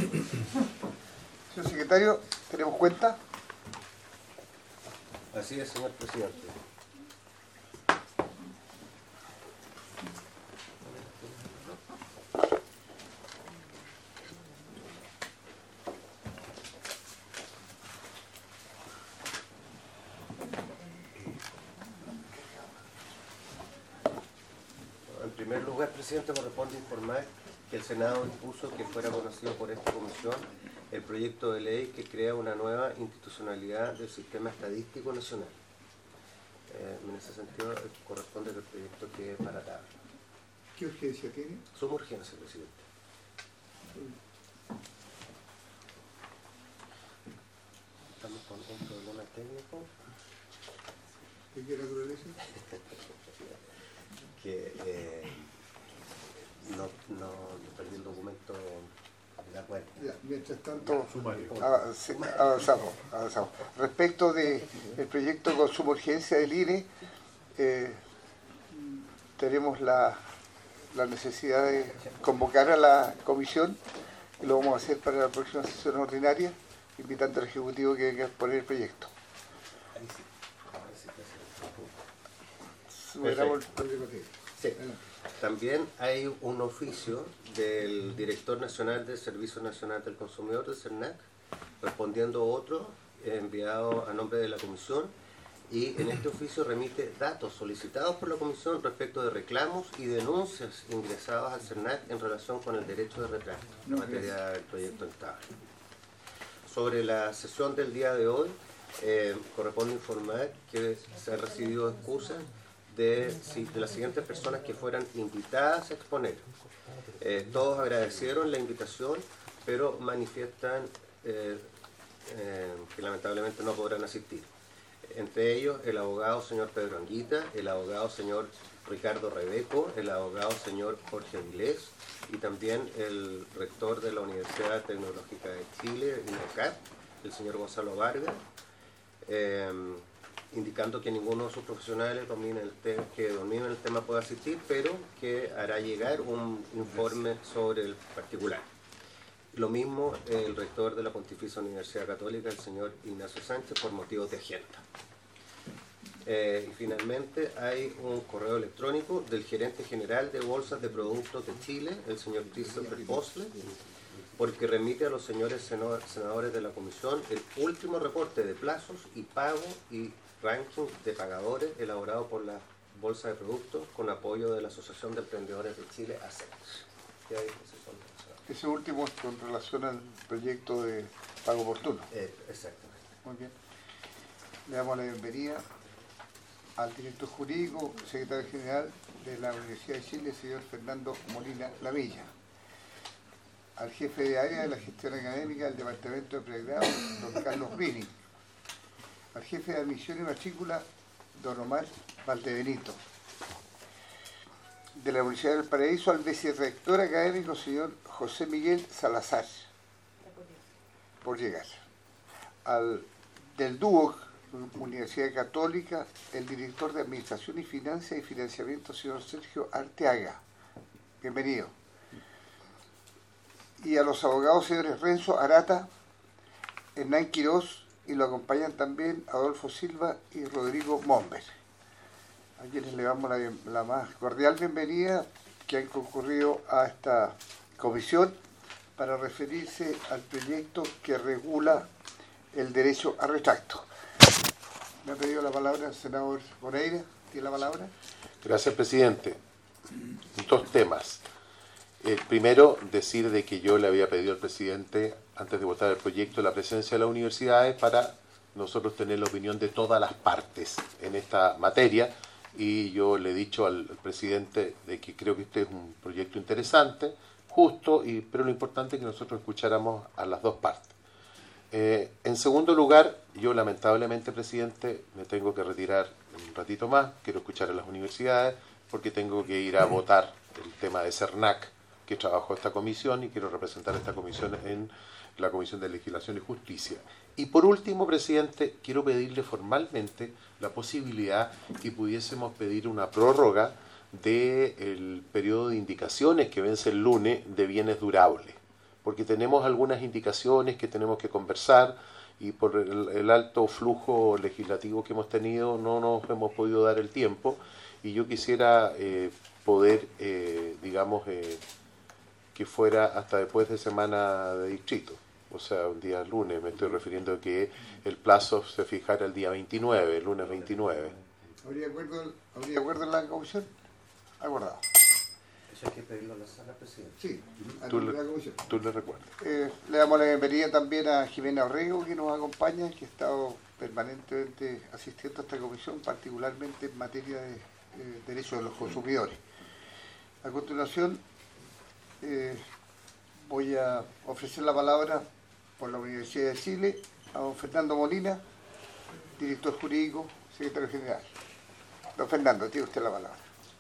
Señor secretario, ¿tenemos cuenta? Así es, señor presidente. En primer lugar, presidente, corresponde informar que el Senado dispuso que fuera conocido por esta comisión el proyecto de ley que crea una nueva institucionalidad del sistema estadístico nacional. En ese sentido, corresponde que el proyecto quede para tarde. ¿Qué urgencia tiene? Suma urgencia, presidente. Estamos con un problema técnico. ¿De qué naturaleza? Que no perdí el documento de la cuenta. Ya, mientras tanto, Sumario. avanzamos. Respecto del proyecto con suma urgencia del INE, tenemos la necesidad de convocar a la comisión, y lo vamos a hacer para la próxima sesión ordinaria, invitando al Ejecutivo que venga a exponer el proyecto. Ahí sí. Ahora sí, presidente. Superamos el problema que hay. Sí. También hay un oficio del Director Nacional del Servicio Nacional del Consumidor, del CERNAC, respondiendo a otro enviado a nombre de la Comisión, y en este oficio remite datos solicitados por la Comisión respecto de reclamos y denuncias ingresadas al CERNAC en relación con el derecho de retrato, en materia del proyecto estable. Sobre la sesión del día de hoy, corresponde informar que se han recibido excusas de las siguientes personas que fueran invitadas a exponer. Todos agradecieron la invitación, pero manifiestan que lamentablemente no podrán asistir. Entre ellos, el abogado señor Pedro Anguita, el abogado señor Ricardo Rebeco, el abogado señor Jorge Avilés y también el rector de la Universidad Tecnológica de Chile, INOCAT, el señor Gonzalo Vargas, indicando que ninguno de sus profesionales que dominen el tema puede asistir, pero que hará llegar un informe sobre el particular. Lo mismo el rector de la Pontificia Universidad Católica, el señor Ignacio Sánchez, por motivos de agenda. Y finalmente hay un correo electrónico del gerente general de Bolsas de Productos de Chile, el señor Christopher Posle, porque remite a los señores senadores de la Comisión el último reporte de plazos y pago y ranking de pagadores elaborado por la Bolsa de Productos con apoyo de la Asociación de Emprendedores de Chile, ASEMS. Ese último es con relación al proyecto de pago oportuno. Exactamente. Muy bien. Le damos la bienvenida al director jurídico, secretario general de la Universidad de Chile, señor Fernando Molina Lavilla. Al jefe de área de la gestión académica del Departamento de Pregrado, don Carlos Rini. Al jefe de admisión y matrícula, don Omar Valdebenito. De la Universidad del Paraíso, al vicerrector académico, señor José Miguel Salazar, por llegar. Del DUOC, Universidad Católica, el director de Administración y Finanzas y Financiamiento, señor Sergio Arteaga. Bienvenido. Y a los abogados, señores Renzo Arata, Hernán Quirós, y lo acompañan también Adolfo Silva y Rodrigo Momber, a quienes le damos la más cordial bienvenida, que han concurrido a esta comisión para referirse al proyecto que regula el derecho a retracto. Me ha pedido la palabra el senador Moreira. ¿Tiene la palabra? Gracias, presidente. Dos temas. Primero, decir de que yo le había pedido al presidente, antes de votar el proyecto, la presencia de las universidades para nosotros tener la opinión de todas las partes en esta materia, y yo le he dicho al presidente de que creo que este es un proyecto interesante, justo, pero lo importante es que nosotros escucháramos a las dos partes. En segundo lugar, yo lamentablemente, presidente, me tengo que retirar un ratito más, quiero escuchar a las universidades, porque tengo que ir a votar el tema de CERNAC, que trabajó esta comisión, y quiero representar a esta comisión en la Comisión de Legislación y Justicia. Y por último, presidente, quiero pedirle formalmente la posibilidad que pudiésemos pedir una prórroga del periodo de indicaciones que vence el lunes de bienes durables, porque tenemos algunas indicaciones que tenemos que conversar y por el alto flujo legislativo que hemos tenido no nos hemos podido dar el tiempo, y yo quisiera poder, digamos, que fuera hasta después de semana de distrito, o sea, un día lunes. Me estoy refiriendo a que el plazo se fijara el día 29, el lunes 29. ¿Habría acuerdo en la comisión? Acordado. Eso hay que pedirlo a la sala, presidente. Sí, Tú la comisión. le recuerdas. Le damos la bienvenida también a Jimena Orrego, que nos acompaña, que ha estado permanentemente asistiendo a esta comisión, particularmente en materia de derechos de los consumidores. A continuación, voy a ofrecer la palabra por la Universidad de Chile a don Fernando Molina, director jurídico, secretario general. Don Fernando, tiene usted la palabra.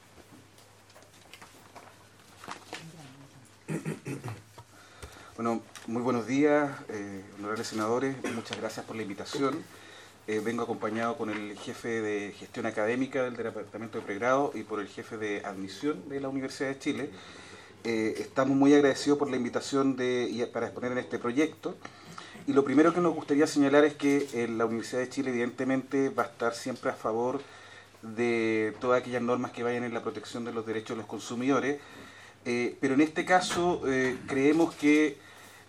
Bueno, muy buenos días, honorables senadores, muchas gracias por la invitación. Vengo acompañado con el jefe de gestión académica del Departamento de Pregrado y por el jefe de admisión de la Universidad de Chile. Estamos muy agradecidos por la invitación para exponer en este proyecto. Y lo primero que nos gustaría señalar es que la Universidad de Chile evidentemente va a estar siempre a favor de todas aquellas normas que vayan en la protección de los derechos de los consumidores, pero en este caso creemos que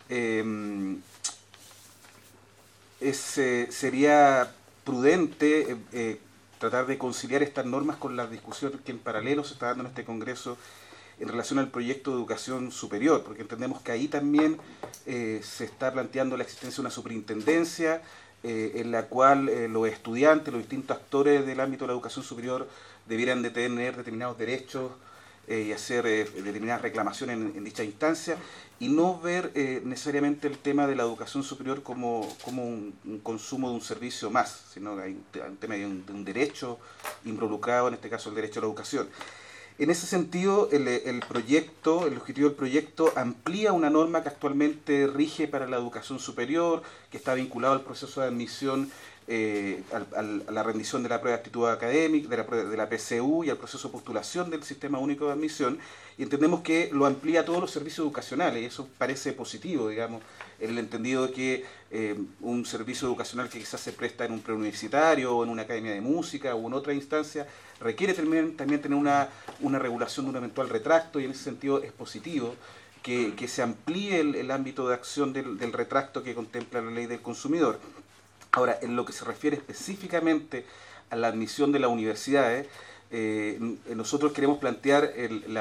sería prudente tratar de conciliar estas normas con la discusión que en paralelo se está dando en este Congreso en relación al proyecto de educación superior, porque entendemos que ahí también se está planteando la existencia de una superintendencia en la cual los estudiantes, los distintos actores del ámbito de la educación superior debieran de tener determinados derechos y hacer determinadas reclamaciones en dicha instancia, y no ver necesariamente el tema de la educación superior como un consumo de un servicio más, sino que hay un tema de un derecho involucrado, en este caso el derecho a la educación. En ese sentido, el objetivo del proyecto amplía una norma que actualmente rige para la educación superior, que está vinculado al proceso de admisión, a la rendición de la prueba de aptitud académica, de la PSU y al proceso de postulación del Sistema Único de Admisión, y entendemos que lo amplía a todos los servicios educacionales, y eso parece positivo, digamos, en el entendido de que un servicio educacional que quizás se presta en un preuniversitario o en una academia de música o en otra instancia requiere también tener una regulación de un eventual retracto, y en ese sentido es positivo que se amplíe el ámbito de acción del retracto que contempla la ley del consumidor. Ahora, en lo que se refiere específicamente a la admisión de las universidades, nosotros queremos plantear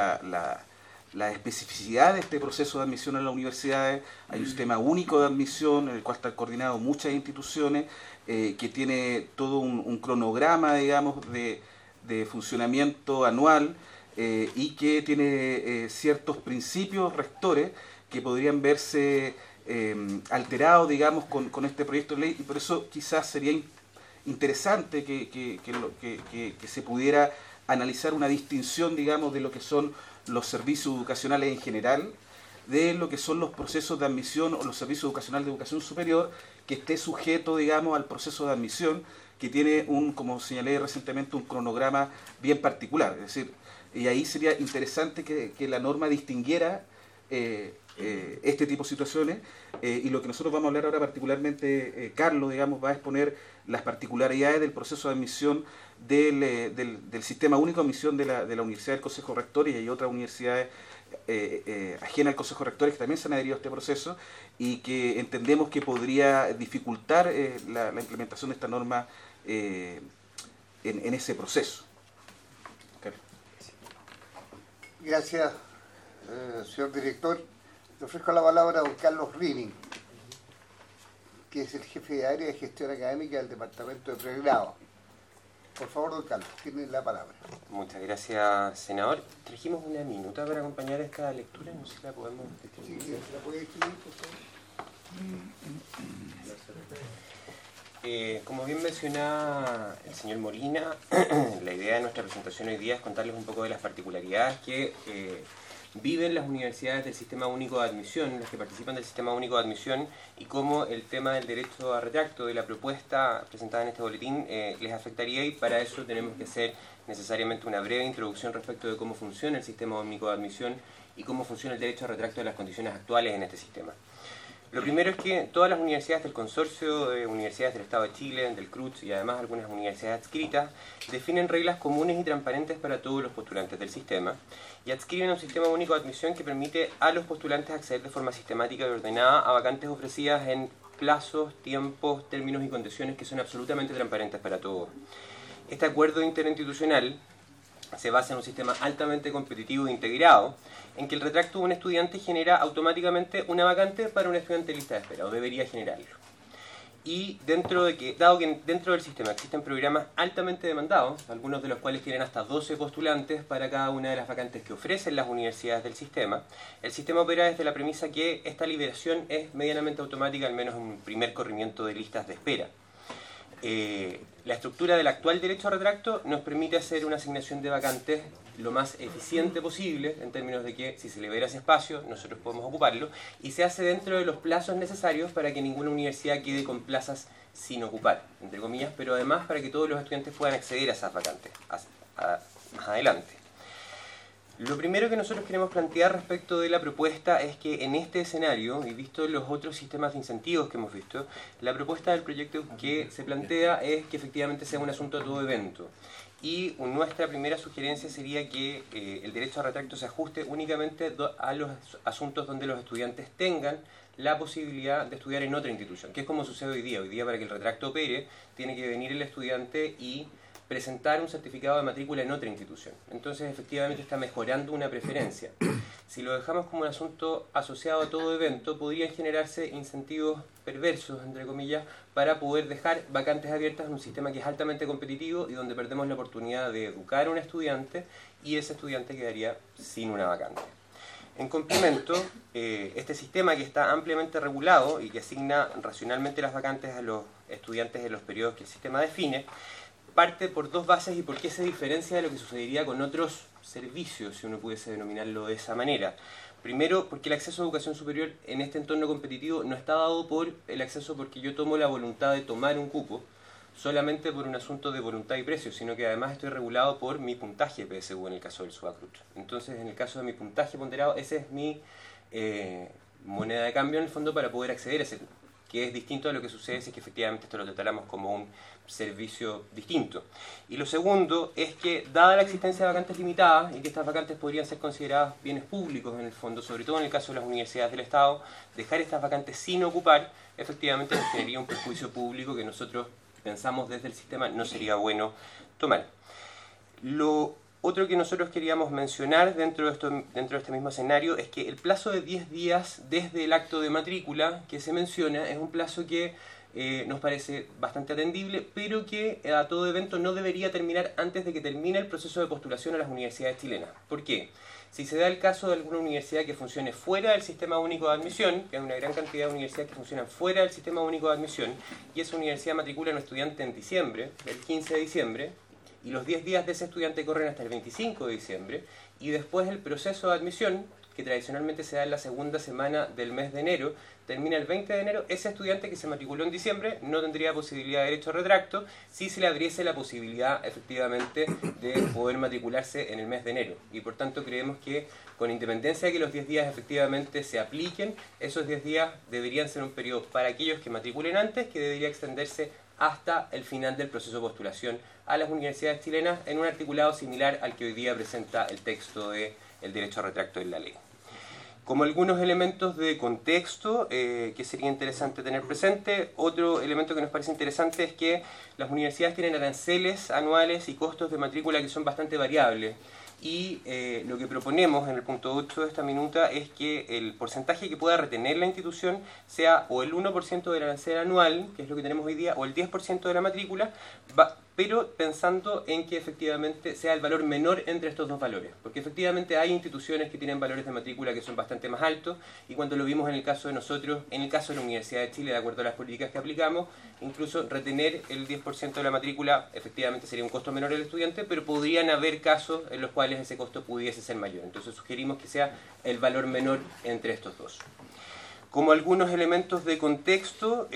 la especificidad de este proceso de admisión a las universidades. Hay un sistema único de admisión en el cual están coordinados muchas instituciones, que tiene todo un cronograma, digamos, de funcionamiento anual, y que tiene ciertos principios rectores que podrían verse alterados, digamos, con este proyecto de ley, y por eso quizás sería interesante que se pudiera analizar una distinción, digamos, de lo que son los servicios educacionales en general, de lo que son los procesos de admisión o los servicios educacionales de educación superior, que esté sujeto, digamos, al proceso de admisión, que tiene como señalé recientemente, un cronograma bien particular. Es decir, y ahí sería interesante que la norma distinguiera este tipo de situaciones, y lo que nosotros vamos a hablar ahora particularmente, Carlos, digamos, va a exponer las particularidades del proceso de admisión del Sistema Único de Admisión de la Universidad del Consejo Rector, y hay otras universidades ajenas al Consejo Rector que también se han adherido a este proceso, y que entendemos que podría dificultar la implementación de esta norma en ese proceso. Carlos. Gracias, señor director. Le ofrezco la palabra a don Carlos Rining, que es el jefe de área de gestión académica del Departamento de Pregrado. Por favor, don Carlos, tiene la palabra. Muchas gracias, senador. Trajimos una minuta para acompañar esta lectura, no sé si la podemos distribuir. Sí, ¿la puede distribuir, por favor? Como bien menciona el señor Molina, la idea de nuestra presentación hoy día es contarles un poco de las particularidades que viven las universidades del Sistema Único de Admisión, las que participan del Sistema Único de Admisión, y cómo el tema del derecho a retracto de la propuesta presentada en este boletín les afectaría, y para eso tenemos que hacer necesariamente una breve introducción respecto de cómo funciona el Sistema Único de Admisión y cómo funciona el derecho a retracto de las condiciones actuales en este sistema. Lo primero es que todas las universidades del consorcio de universidades del Estado de Chile, del CRUZ y además algunas universidades adscritas, definen reglas comunes y transparentes para todos los postulantes del sistema y adscriben un sistema único de admisión que permite a los postulantes acceder de forma sistemática y ordenada a vacantes ofrecidas en plazos, tiempos, términos y condiciones que son absolutamente transparentes para todos. Este acuerdo interinstitucional se basa en un sistema altamente competitivo e integrado, en que el retracto de un estudiante genera automáticamente una vacante para un estudiante en lista de espera, o debería generarlo. Y dado que dentro del sistema existen programas altamente demandados, algunos de los cuales tienen hasta 12 postulantes para cada una de las vacantes que ofrecen las universidades del sistema, el sistema opera desde la premisa que esta liberación es medianamente automática, al menos en un primer corrimiento de listas de espera. La estructura del actual derecho a retracto nos permite hacer una asignación de vacantes lo más eficiente posible, en términos de que si se libera ese espacio, nosotros podemos ocuparlo, y se hace dentro de los plazos necesarios para que ninguna universidad quede con plazas sin ocupar, entre comillas, pero además para que todos los estudiantes puedan acceder a esas vacantes más adelante. Lo primero que nosotros queremos plantear respecto de la propuesta es que en este escenario, y visto los otros sistemas de incentivos que hemos visto, la propuesta del proyecto que se plantea es que efectivamente sea un asunto a todo evento. Y nuestra primera sugerencia sería que el derecho a retracto se ajuste únicamente a los asuntos donde los estudiantes tengan la posibilidad de estudiar en otra institución, que es como sucede hoy día. Hoy día, para que el retracto opere, tiene que venir el estudiante y presentar un certificado de matrícula en otra institución. Entonces, efectivamente, está mejorando una preferencia. Si lo dejamos como un asunto asociado a todo evento, podrían generarse incentivos perversos, entre comillas, para poder dejar vacantes abiertas en un sistema que es altamente competitivo y donde perdemos la oportunidad de educar a un estudiante y ese estudiante quedaría sin una vacante. En complemento, este sistema, que está ampliamente regulado y que asigna racionalmente las vacantes a los estudiantes en los periodos que el sistema define, parte por dos bases y por qué se diferencia de lo que sucedería con otros servicios, si uno pudiese denominarlo de esa manera. Primero, porque el acceso a educación superior en este entorno competitivo no está dado por el acceso porque yo tomo la voluntad de tomar un cupo, solamente por un asunto de voluntad y precio, sino que además estoy regulado por mi puntaje PSU en el caso del SUACRUT. Entonces, en el caso de mi puntaje ponderado, esa es mi moneda de cambio en el fondo para poder acceder a ese, que es distinto a lo que sucede si es que efectivamente esto lo tratáramos como un servicio distinto. Y lo segundo es que, dada la existencia de vacantes limitadas y que estas vacantes podrían ser consideradas bienes públicos en el fondo, sobre todo en el caso de las universidades del Estado, dejar estas vacantes sin ocupar efectivamente nos generaría un perjuicio público que nosotros pensamos desde el sistema no sería bueno tomar. Lo otro que nosotros queríamos mencionar dentro de este mismo escenario es que el plazo de 10 días desde el acto de matrícula que se menciona es un plazo que nos parece bastante atendible, pero que a todo evento no debería terminar antes de que termine el proceso de postulación a las universidades chilenas. ¿Por qué? Si se da el caso de alguna universidad que funcione fuera del sistema único de admisión, que hay una gran cantidad de universidades que funcionan fuera del sistema único de admisión, y esa universidad matricula a un estudiante en diciembre, el 15 de diciembre, y los 10 días de ese estudiante corren hasta el 25 de diciembre, y después el proceso de admisión, que tradicionalmente se da en la segunda semana del mes de enero, termina el 20 de enero, ese estudiante que se matriculó en diciembre no tendría posibilidad de derecho a retracto si se le abriese la posibilidad efectivamente de poder matricularse en el mes de enero. Y por tanto creemos que, con independencia de que los 10 días efectivamente se apliquen, esos 10 días deberían ser un periodo para aquellos que matriculen antes, que debería extenderse hasta el final del proceso de postulación a las universidades chilenas, en un articulado similar al que hoy día presenta el texto del derecho a retracto en la ley. Como algunos elementos de contexto que sería interesante tener presente, otro elemento que nos parece interesante es que las universidades tienen aranceles anuales y costos de matrícula que son bastante variables. Y lo que proponemos en el punto 8 de esta minuta es que el porcentaje que pueda retener la institución sea o el 1% del arancel anual, que es lo que tenemos hoy día, o el 10% de la matrícula, pero pensando en que efectivamente sea el valor menor entre estos dos valores. Porque efectivamente hay instituciones que tienen valores de matrícula que son bastante más altos, y cuando lo vimos en el caso de nosotros, en el caso de la Universidad de Chile, de acuerdo a las políticas que aplicamos, incluso retener el 10% de la matrícula efectivamente sería un costo menor al estudiante, pero podrían haber casos en los cuales ese costo pudiese ser mayor. Entonces sugerimos que sea el valor menor entre estos dos. Como algunos elementos de contexto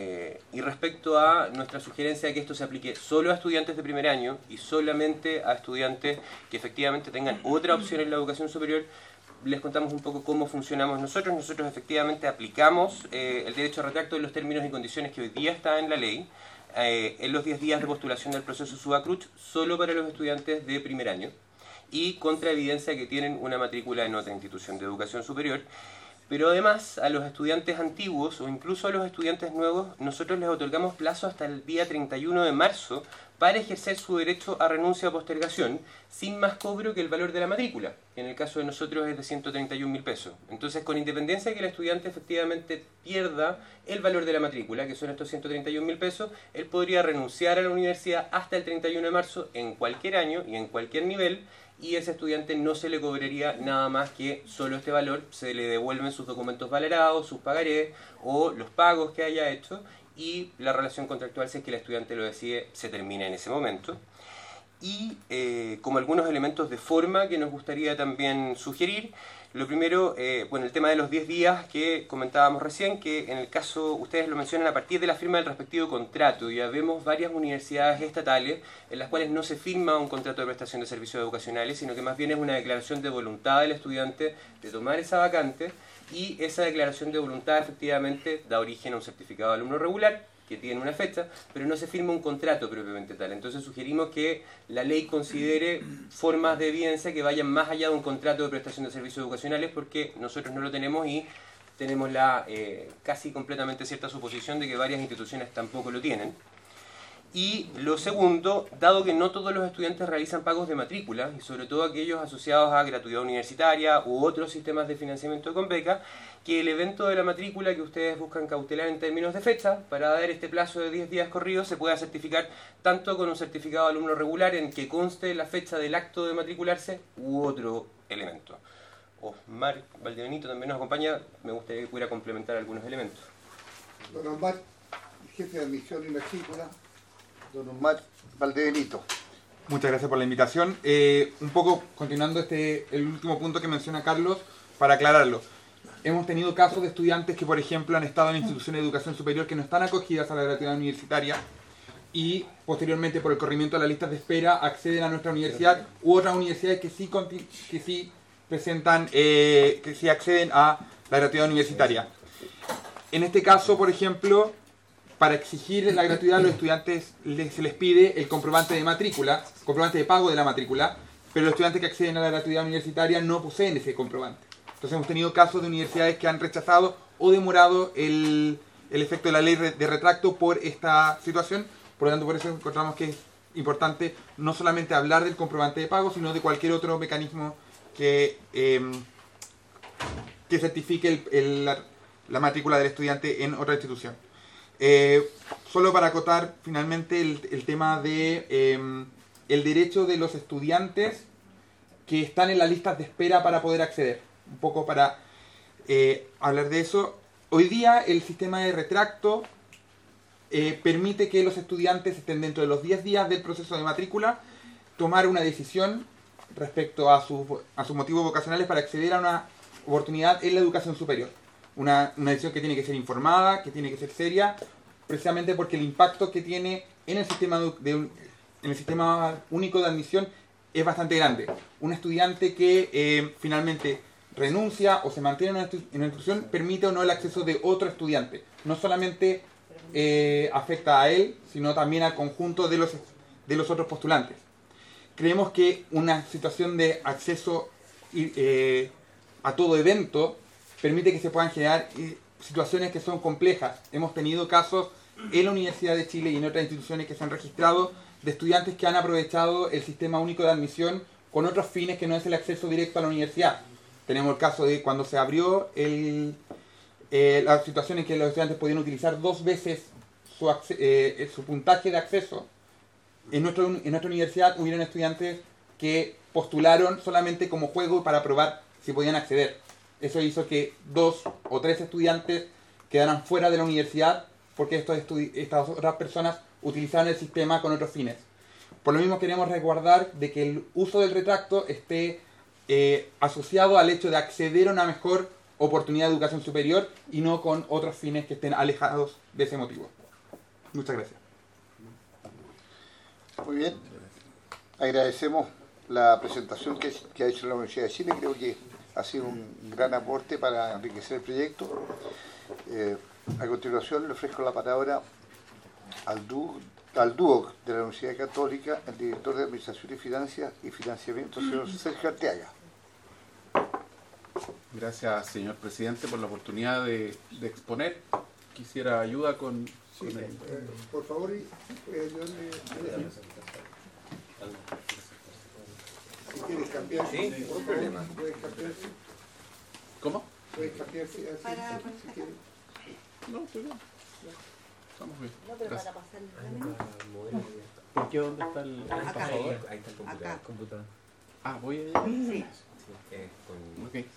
y respecto a nuestra sugerencia de que esto se aplique solo a estudiantes de primer año y solamente a estudiantes que efectivamente tengan otra opción en la educación superior, les contamos un poco cómo funcionamos nosotros. Nosotros efectivamente aplicamos el derecho a retracto en los términos y condiciones que hoy día está en la ley, en los 10 días de postulación del proceso Subacruch, solo para los estudiantes de primer año, y contra evidencia que tienen una matrícula en otra institución de educación superior. Pero además, a los estudiantes antiguos o incluso a los estudiantes nuevos, nosotros les otorgamos plazo hasta el día 31 de marzo para ejercer su derecho a renuncia o postergación sin más cobro que el valor de la matrícula, que en el caso de nosotros es de 131.000 pesos. Entonces, con independencia de que el estudiante efectivamente pierda el valor de la matrícula, que son estos 131.000 pesos, él podría renunciar a la universidad hasta el 31 de marzo en cualquier año y en cualquier nivel, y ese estudiante no se le cobraría nada más que solo este valor, se le devuelven sus documentos valorados, sus pagarés o los pagos que haya hecho, y la relación contractual, si es que el estudiante lo decide, se termina en ese momento. Y como algunos elementos de forma que nos gustaría también sugerir, lo primero, el tema de los 10 días que comentábamos recién, que en el caso, ustedes lo mencionan a partir de la firma del respectivo contrato. Ya vemos varias universidades estatales en las cuales no se firma un contrato de prestación de servicios educacionales, sino que más bien es una declaración de voluntad del estudiante de tomar esa vacante, y esa declaración de voluntad efectivamente da origen a un certificado de alumno regular, que tiene una fecha, pero no se firma un contrato propiamente tal. Entonces sugerimos que la ley considere formas de evidencia que vayan más allá de un contrato de prestación de servicios educacionales, porque nosotros no lo tenemos y tenemos la casi completamente cierta suposición de que varias instituciones tampoco lo tienen. Y lo segundo, dado que no todos los estudiantes realizan pagos de matrícula, y sobre todo aquellos asociados a gratuidad universitaria u otros sistemas de financiamiento con beca, que el evento de la matrícula que ustedes buscan cautelar en términos de fecha, para dar este plazo de 10 días corridos, se pueda certificar tanto con un certificado de alumno regular en que conste la fecha del acto de matricularse u otro elemento. Osmar Valdebenito también nos acompaña, me gustaría que pudiera complementar algunos elementos. Don Osmar, jefe de admisión y matrícula. Don Osmar Valdebenito. Muchas gracias por la invitación. Un poco continuando el último punto que menciona Carlos, para aclararlo. Hemos tenido casos de estudiantes que, por ejemplo, han estado en instituciones de educación superior que no están acogidas a la gratuidad universitaria y posteriormente, por el corrimiento de las listas de espera, acceden a nuestra universidad u otras universidades que sí presentan, que sí acceden a la gratuidad universitaria. En este caso, por ejemplo, para exigir la gratuidad a los estudiantes se les pide el comprobante de matrícula, comprobante de pago de la matrícula, pero los estudiantes que acceden a la gratuidad universitaria no poseen ese comprobante. Entonces hemos tenido casos de universidades que han rechazado o demorado el efecto de la ley de retracto por esta situación. Por lo tanto, por eso encontramos que es importante no solamente hablar del comprobante de pago, sino de cualquier otro mecanismo que certifique la matrícula del estudiante en otra institución. Solo para acotar finalmente el tema de el derecho de los estudiantes que están en las listas de espera para poder acceder. Un poco para hablar de eso. Hoy día el sistema de retracto permite que los estudiantes estén dentro de los 10 días del proceso de matrícula, tomar una decisión respecto a sus motivos vocacionales para acceder a una oportunidad en la educación superior. Una decisión que tiene que ser informada, que tiene que ser seria, precisamente porque el impacto que tiene en el sistema único de admisión es bastante grande. Un estudiante que finalmente renuncia o se mantiene en una institución permite o no el acceso de otro estudiante. No solamente afecta a él, sino también al conjunto de los otros postulantes. Creemos que una situación de acceso a todo evento permite que se puedan generar situaciones que son complejas. Hemos tenido casos en la Universidad de Chile y en otras instituciones que se han registrado de estudiantes que han aprovechado el sistema único de admisión con otros fines que no es el acceso directo a la universidad. Tenemos el caso de cuando se abrió la situación en que los estudiantes podían utilizar 2 veces su puntaje de acceso. En nuestra universidad hubieron estudiantes que postularon solamente como juego para probar si podían acceder. Eso hizo que 2 o 3 estudiantes quedaran fuera de la universidad porque estas otras personas utilizaban el sistema con otros fines. Por lo mismo queremos resguardar de que el uso del retracto esté asociado al hecho de acceder a una mejor oportunidad de educación superior y no con otros fines que estén alejados de ese motivo. Muchas gracias. Muy bien. Agradecemos la presentación que ha hecho la Universidad de Chile. Creo que ha sido un gran aporte para enriquecer el proyecto. A continuación le ofrezco la palabra al DUOC de la Universidad Católica, el director de Administración y Finanzas y Financiamiento, señor Sergio Arteaga. Gracias, señor presidente, por la oportunidad de exponer. Quisiera ayuda con el... Por favor, ayúdame. Si quieres cambiar, sí, ningún problema. Puedes cambiarse. ¿Cómo? Puedes cambiarse así, si quieres. No, estoy bien. Estamos bien. No, pero Gracias. para pasar el examen. ¿Por qué? ¿Dónde está el pasador? Ahí está el Acá. computador. Ah, voy allá. Sí. Ok.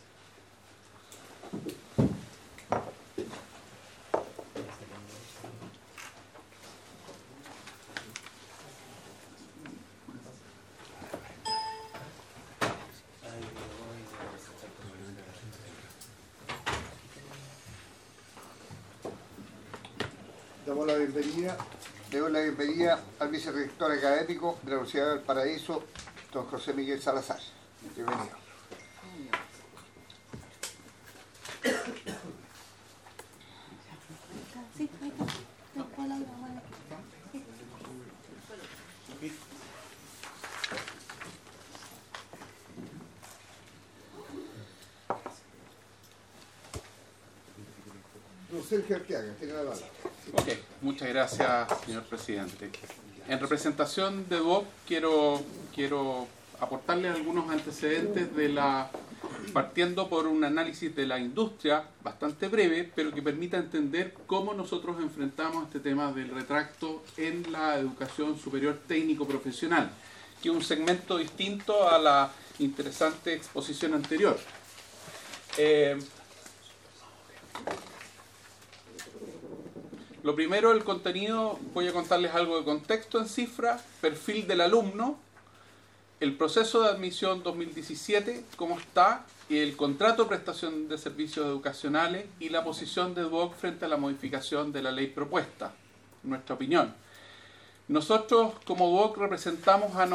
Le doy la bienvenida al vicerrector académico de la Universidad de Valparaíso, don José Miguel Salazar. Bienvenido. Sí, ahí está. Don Sergio Arteaga, tiene la palabra. Ok, muchas gracias, señor presidente. En representación de DUOC quiero aportarle algunos antecedentes partiendo por un análisis de la industria bastante breve, pero que permita entender cómo nosotros enfrentamos este tema del retracto en la educación superior técnico-profesional, que es un segmento distinto a la interesante exposición anterior. Lo primero, el contenido, voy a contarles algo de contexto en cifras, perfil del alumno, el proceso de admisión 2017, cómo está, el contrato de prestación de servicios educacionales y la posición de DUOC frente a la modificación de la ley propuesta, en nuestra opinión. Nosotros, como DUOC, representamos a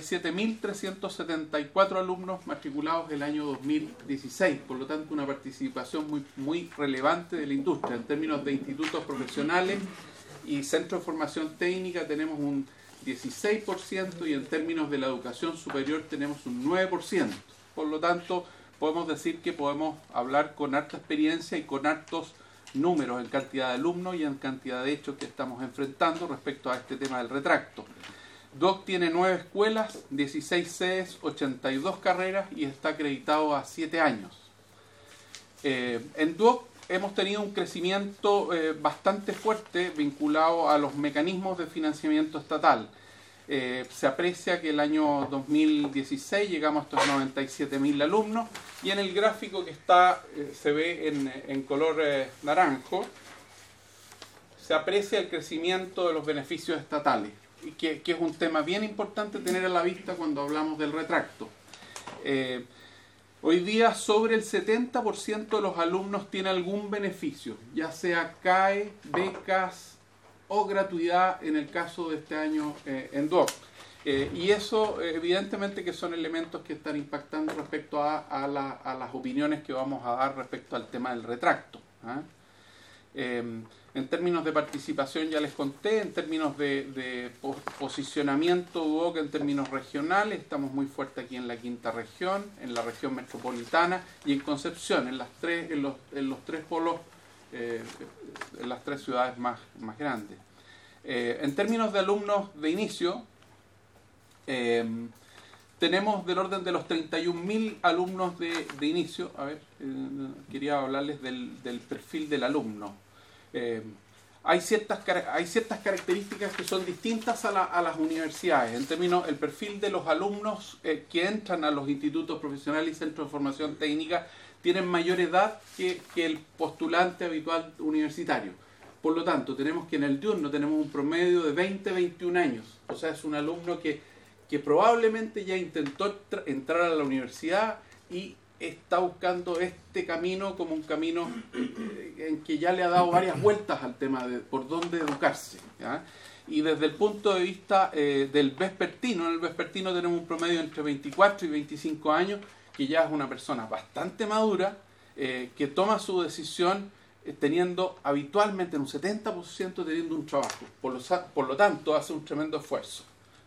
97.374 alumnos matriculados el año 2016, por lo tanto una participación muy relevante de la industria. En términos de institutos profesionales y centros de formación técnica tenemos un 16% y en términos de la educación superior tenemos un 9%. Por lo tanto, podemos decir que podemos hablar con harta experiencia y con hartos números en cantidad de alumnos y en cantidad de hechos que estamos enfrentando respecto a este tema del retracto. DUOC tiene 9 escuelas, 16 sedes, 82 carreras y está acreditado a 7 años. En DUOC hemos tenido un crecimiento bastante fuerte vinculado a los mecanismos de financiamiento estatal. Se aprecia que el año 2016 llegamos a estos 97.000 alumnos y en el gráfico que está se ve en color naranjo se aprecia el crecimiento de los beneficios estatales, que es un tema bien importante tener a la vista cuando hablamos del retracto. Hoy día sobre el 70% de los alumnos tiene algún beneficio, ya sea CAE, becas o gratuidad en el caso de este año en DUOC. Y eso evidentemente que son elementos que están impactando respecto a las opiniones que vamos a dar respecto al tema del retracto. En términos de participación ya les conté, en términos de posicionamiento DUOC en términos regionales, estamos muy fuertes aquí en la quinta región, en la región metropolitana y en Concepción, en los tres polos, en las 3 ciudades más grandes. En términos de alumnos de inicio, tenemos del orden de los 31.000 alumnos de inicio. A ver, quería hablarles del perfil del alumno. Hay ciertas características que son distintas a las universidades. En términos, el perfil de los alumnos que entran a los institutos profesionales y centros de formación técnica tienen mayor edad que el postulante habitual universitario. Por lo tanto, tenemos que en el diurno tenemos un promedio de 20-21 años. O sea, es un alumno que probablemente ya intentó entrar a la universidad y está buscando este camino como un camino en que ya le ha dado varias vueltas al tema de por dónde educarse, ¿ya? Y desde el punto de vista del vespertino, en el vespertino tenemos un promedio entre 24 y 25 años, que ya es una persona bastante madura, que toma su decisión teniendo habitualmente en un 70% teniendo un trabajo. Por lo tanto, hace un tremendo esfuerzo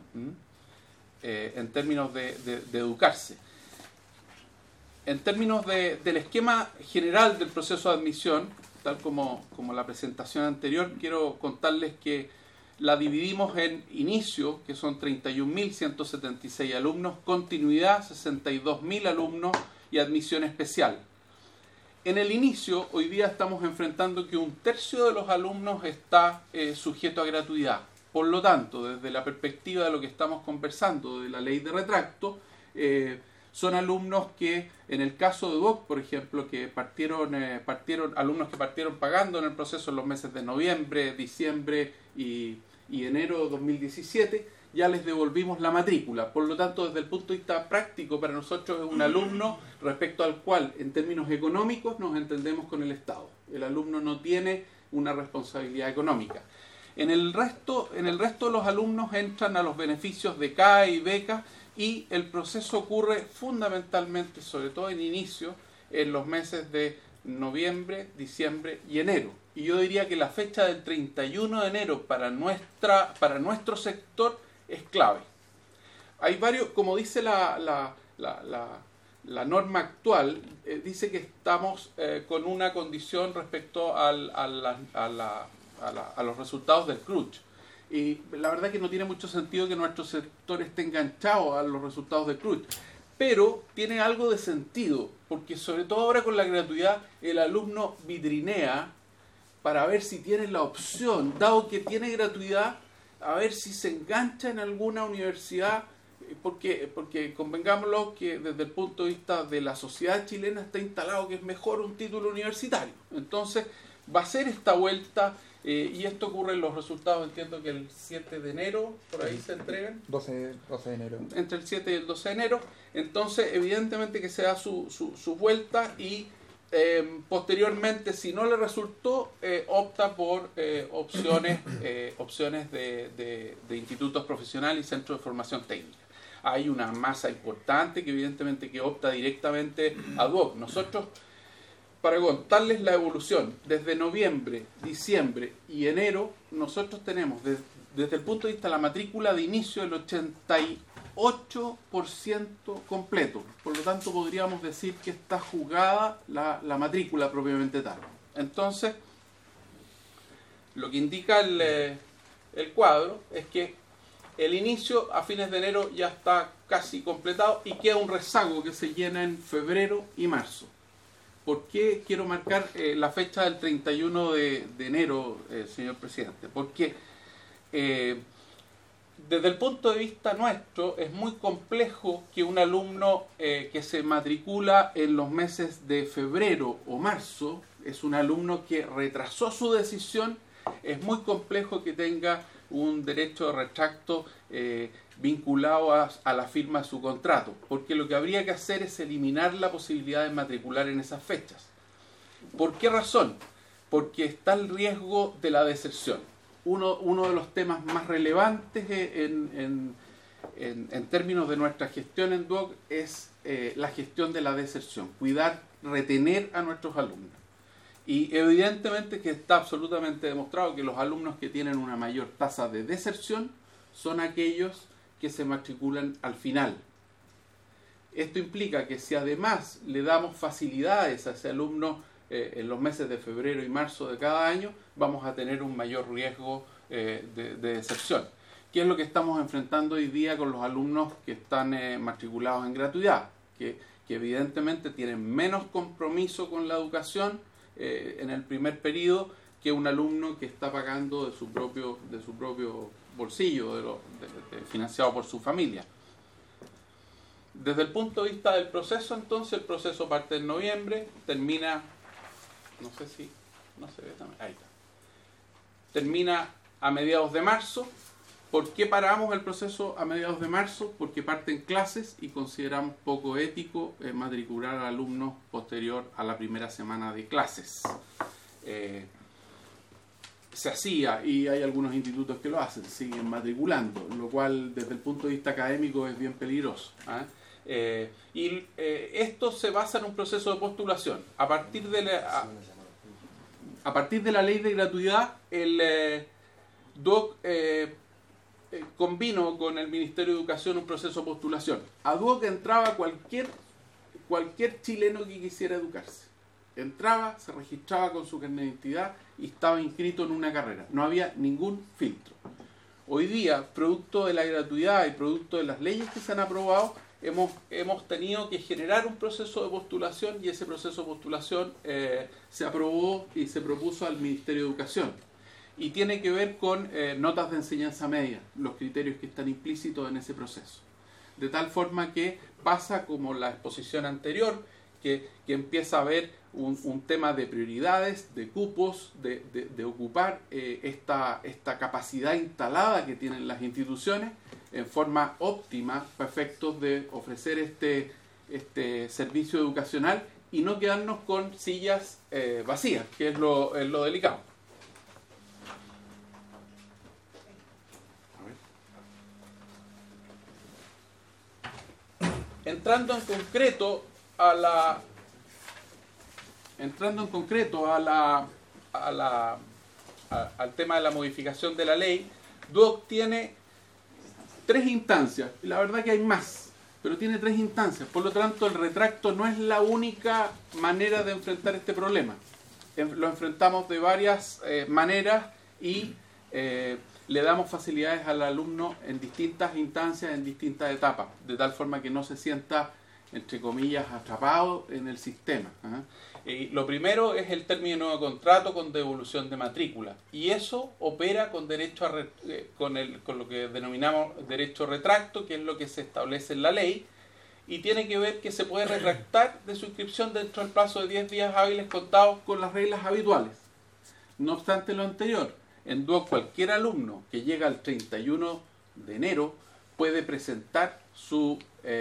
en términos de educarse. En términos del esquema general del proceso de admisión, tal como la presentación anterior, quiero contarles que la dividimos en inicio, que son 31.176 alumnos, continuidad, 62.000 alumnos y admisión especial. En el inicio, hoy día estamos enfrentando que 1/3 de los alumnos está sujeto a gratuidad. Por lo tanto, desde la perspectiva de lo que estamos conversando, de la ley de retracto, son alumnos que, en el caso de UOC, por ejemplo, que alumnos que partieron pagando en el proceso en los meses de noviembre, diciembre y enero de 2017, ya les devolvimos la matrícula. Por lo tanto, desde el punto de vista práctico, para nosotros es un alumno respecto al cual, en términos económicos, nos entendemos con el Estado. El alumno no tiene una responsabilidad económica. En el resto de los alumnos entran a los beneficios de CAE y becas, y el proceso ocurre fundamentalmente, sobre todo en inicio, en los meses de noviembre, diciembre y enero. Y yo diría que la fecha del 31 de enero para nuestro sector es clave. Hay varios, como dice la norma actual, dice que estamos con una condición respecto a los resultados del CRUCH. Y la verdad que no tiene mucho sentido que nuestro sector esté enganchado a los resultados del CRUCH. Pero tiene algo de sentido, porque sobre todo ahora con la gratuidad, el alumno vitrinea para ver si tiene la opción, dado que tiene gratuidad, a ver si se engancha en alguna universidad, porque convengámoslo que desde el punto de vista de la sociedad chilena está instalado que es mejor un título universitario. Entonces va a ser esta vuelta, y esto ocurre en los resultados, entiendo que el 7 de enero, por ahí se entregan. 12 de enero. Entre el 7 y el 12 de enero. Entonces, evidentemente que se da su vuelta y posteriormente, si no le resultó, opta por opciones de institutos profesionales y centros de formación técnica. Hay una masa importante que evidentemente que opta directamente a UOC. Nosotros, para contarles la evolución, desde noviembre, diciembre y enero, nosotros tenemos desde el punto de vista de la matrícula de inicio el 88% completo. Por lo tanto, podríamos decir que está jugada la matrícula propiamente tal. Entonces, lo que indica el cuadro es que el inicio a fines de enero ya está casi completado y queda un rezago que se llena en febrero y marzo. ¿Por qué quiero marcar la fecha del 31 de enero, señor presidente? Porque desde el punto de vista nuestro es muy complejo que un alumno que se matricula en los meses de febrero o marzo, es un alumno que retrasó su decisión, es muy complejo que tenga un derecho de retracto vinculado a la firma de su contrato, porque lo que habría que hacer es eliminar la posibilidad de matricular en esas fechas. ¿Por qué razón? Porque está el riesgo de la deserción. Uno de los temas más relevantes en términos de nuestra gestión en DUOC es la gestión de la deserción, retener a nuestros alumnos. Y evidentemente que está absolutamente demostrado que los alumnos que tienen una mayor tasa de deserción son aquellos que se matriculan al final. Esto implica que si además le damos facilidades a ese alumno en los meses de febrero y marzo de cada año, vamos a tener un mayor riesgo de deserción. ¿Qué es lo que estamos enfrentando hoy día con los alumnos que están matriculados en gratuidad? Que evidentemente tienen menos compromiso con la educación en el primer periodo que un alumno que está pagando de su propio bolsillo, financiado por su familia. Desde el punto de vista del proceso, entonces, el proceso parte en noviembre, termina, no sé si, no se ve también, ahí está, termina a mediados de marzo. ¿Por qué paramos el proceso a mediados de marzo? Porque parten clases y consideramos poco ético matricular a alumnos posterior a la primera semana de clases. Se hacía, y hay algunos institutos que lo hacen, siguen matriculando, lo cual desde el punto de vista académico es bien peligroso. Esto se basa en un proceso de postulación. A partir de la ley de gratuidad, el DUOC convino con el Ministerio de Educación un proceso de postulación. A DUOC entraba cualquier chileno que quisiera educarse. Entraba, se registraba con su carnet de identidad y estaba inscrito en una carrera. No había ningún filtro. Hoy día, producto de la gratuidad y producto de las leyes que se han aprobado, hemos tenido que generar un proceso de postulación, y ese proceso de postulación se aprobó y se propuso al Ministerio de Educación. Y tiene que ver con notas de enseñanza media, los criterios que están implícitos en ese proceso. De tal forma que pasa como la exposición anterior, que empieza a haber un tema de prioridades, de cupos, de ocupar esta capacidad instalada que tienen las instituciones en forma óptima para efectos de ofrecer este servicio educacional y no quedarnos con sillas vacías, que es lo delicado. Entrando en concreto al tema de la modificación de la ley, DUOC tiene 3 instancias, y la verdad que hay más, pero tiene 3 instancias. Por lo tanto, el retracto no es la única manera de enfrentar este problema. Lo enfrentamos de varias maneras y le damos facilidades al alumno en distintas instancias, en distintas etapas, de tal forma que no se sienta, entre comillas, atrapado en el sistema. Lo primero es el término de contrato con devolución de matrícula, y eso opera con derecho con lo que denominamos derecho retracto, que es lo que se establece en la ley, y tiene que ver que se puede retractar de su inscripción dentro del plazo de 10 días hábiles contados con las reglas habituales. No obstante lo anterior, en DUOC cualquier alumno que llega al 31 de enero puede presentar su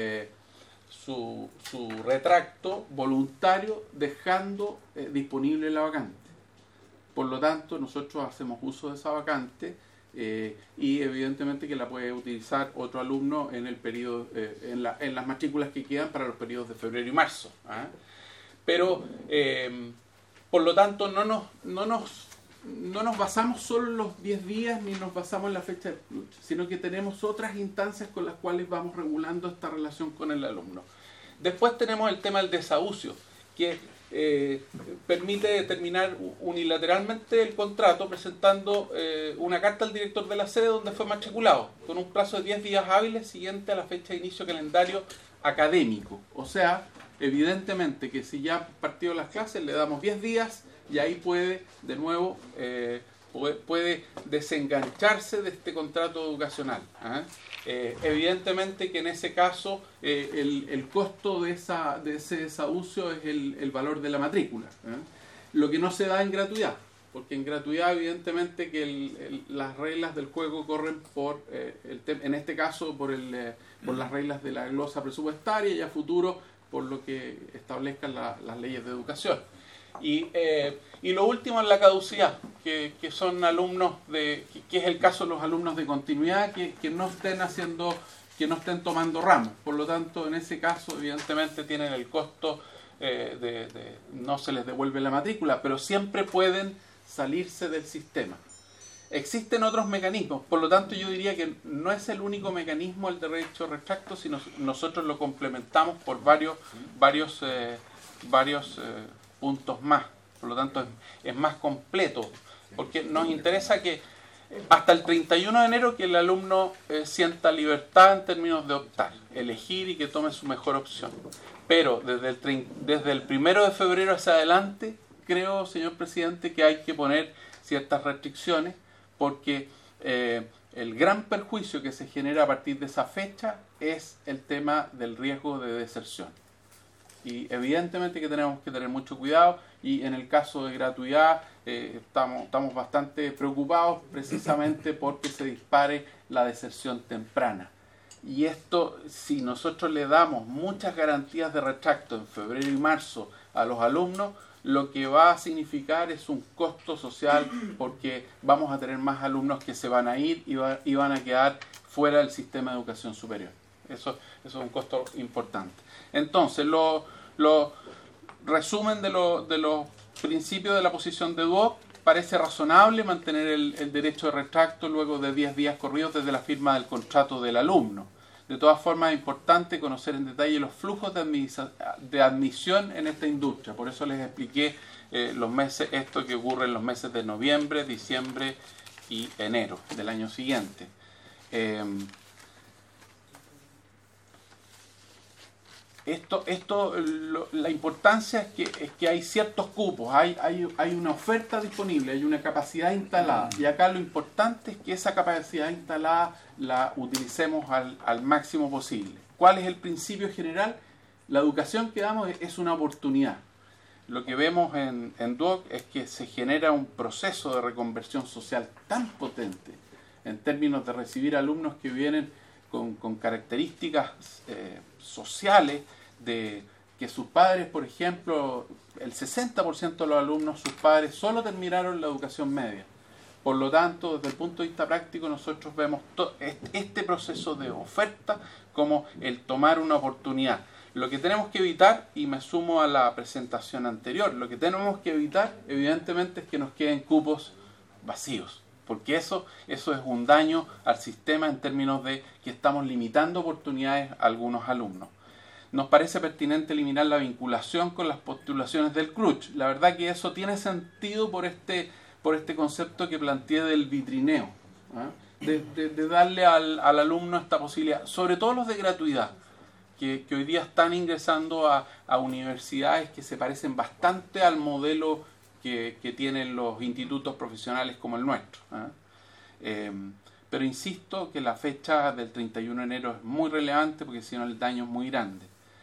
retracto voluntario dejando disponible la vacante. Por lo tanto, nosotros hacemos uso de esa vacante y evidentemente que la puede utilizar otro alumno en el periodo, en las matrículas que quedan para los periodos de febrero y marzo. Pero, por lo tanto, no nos basamos solo en los 10 días ni nos basamos en la fecha del clutch, sino que tenemos otras instancias con las cuales vamos regulando esta relación con el alumno. Después tenemos el tema del desahucio, que permite determinar unilateralmente el contrato presentando una carta al director de la sede donde fue matriculado, con un plazo de 10 días hábiles siguiente a la fecha de inicio calendario académico. O sea, evidentemente que si ya partió las clases le damos 10 días y ahí puede de nuevo puede desengancharse de este contrato educacional. Evidentemente que en ese caso el costo de ese desahucio es el valor de la matrícula, lo que no se da en gratuidad, porque en gratuidad evidentemente que las reglas del juego corren por en este caso por las reglas de la glosa presupuestaria y a futuro por lo que establezcan las leyes de educación. Y lo último es la caducidad, que son alumnos que es el caso de los alumnos de continuidad que no estén tomando ramos. Por lo tanto, en ese caso, evidentemente tienen el costo no se les devuelve la matrícula, pero siempre pueden salirse del sistema. Existen otros mecanismos, por lo tanto yo diría que no es el único mecanismo el derecho retracto, sino nosotros lo complementamos por varios puntos más. Por lo tanto es más completo, porque nos interesa que hasta el 31 de enero que el alumno sienta libertad en términos de optar, elegir y que tome su mejor opción. Pero desde el 1 de febrero hacia adelante, creo, señor presidente, que hay que poner ciertas restricciones, porque el gran perjuicio que se genera a partir de esa fecha es el tema del riesgo de deserción. Y evidentemente que tenemos que tener mucho cuidado, y en el caso de gratuidad estamos bastante preocupados precisamente porque se dispare la deserción temprana. Y esto, si nosotros le damos muchas garantías de retracto en febrero y marzo a los alumnos, lo que va a significar es un costo social, porque vamos a tener más alumnos que se van a ir y van a quedar fuera del sistema de educación superior. Eso es un costo importante. Entonces, resumen de los principios de la posición de Duoc: parece razonable mantener el derecho de retracto luego de 10 días corridos desde la firma del contrato del alumno. De todas formas, es importante conocer en detalle los flujos de admisión en esta industria. Por eso les expliqué los meses, esto que ocurre en los meses de noviembre, diciembre y enero del año siguiente. La importancia es que hay ciertos cupos, hay una oferta disponible, hay una capacidad instalada, y acá lo importante es que esa capacidad instalada la utilicemos al máximo posible. ¿Cuál es el principio general? La educación que damos es una oportunidad. Lo que vemos en Duoc es que se genera un proceso de reconversión social tan potente en términos de recibir alumnos que vienen con características sociales, de que sus padres, por ejemplo, el 60% de los alumnos, sus padres solo terminaron la educación media. Por lo tanto, desde el punto de vista práctico, nosotros vemos este proceso de oferta como el tomar una oportunidad. Lo que tenemos que evitar, y me sumo a la presentación anterior, lo que tenemos que evitar, evidentemente, es que nos queden cupos vacíos, porque eso es un daño al sistema en términos de que estamos limitando oportunidades a algunos alumnos. Nos parece pertinente eliminar la vinculación con las postulaciones del CRUCH. La verdad que eso tiene sentido por este concepto que planteé del vitrineo, ¿eh? de darle al alumno esta posibilidad, sobre todo los de gratuidad, que hoy día están ingresando a universidades que se parecen bastante al modelo que tienen los institutos profesionales como el nuestro, ¿eh? Pero insisto que la fecha del 31 de enero es muy relevante, porque si no el daño es muy grande.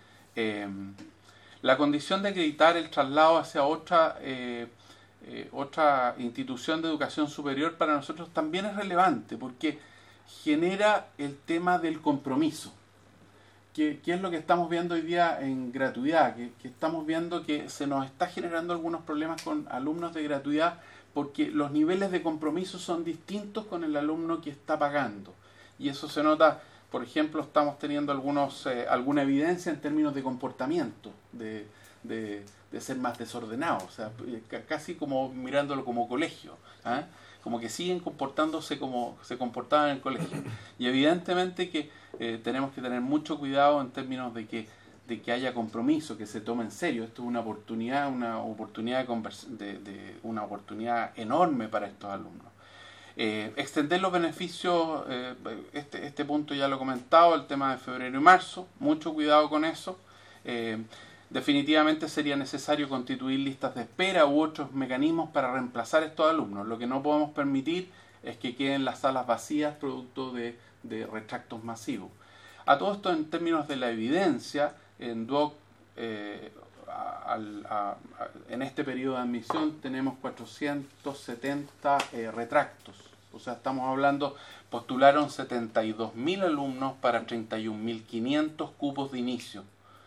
La condición de acreditar el traslado hacia otra institución de educación superior para nosotros también es relevante, porque genera el tema del compromiso, que es lo que estamos viendo hoy día en gratuidad, que estamos viendo que se nos está generando algunos problemas con alumnos de gratuidad, porque los niveles de compromiso son distintos con el alumno que está pagando, y eso se nota. Por ejemplo, estamos teniendo alguna evidencia en términos de comportamiento, de ser más desordenado, o sea, casi como mirándolo como colegio, ¿eh? Como que siguen comportándose como se comportaban en el colegio. Y evidentemente que tenemos que tener mucho cuidado en términos de que haya compromiso, que se tome en serio. Esto es una oportunidad enorme para estos alumnos. Extender los beneficios, este punto ya lo he comentado, el tema de febrero y marzo, mucho cuidado con eso. Definitivamente sería necesario constituir listas de espera u otros mecanismos para reemplazar a estos alumnos. Lo que no podemos permitir es que queden las salas vacías producto de retractos masivos. A todo esto, en términos de la evidencia, en Duoc, en este periodo de admisión tenemos 470 retractos. O sea, estamos hablando, postularon 72.000 alumnos para 31.500 cupos de inicio.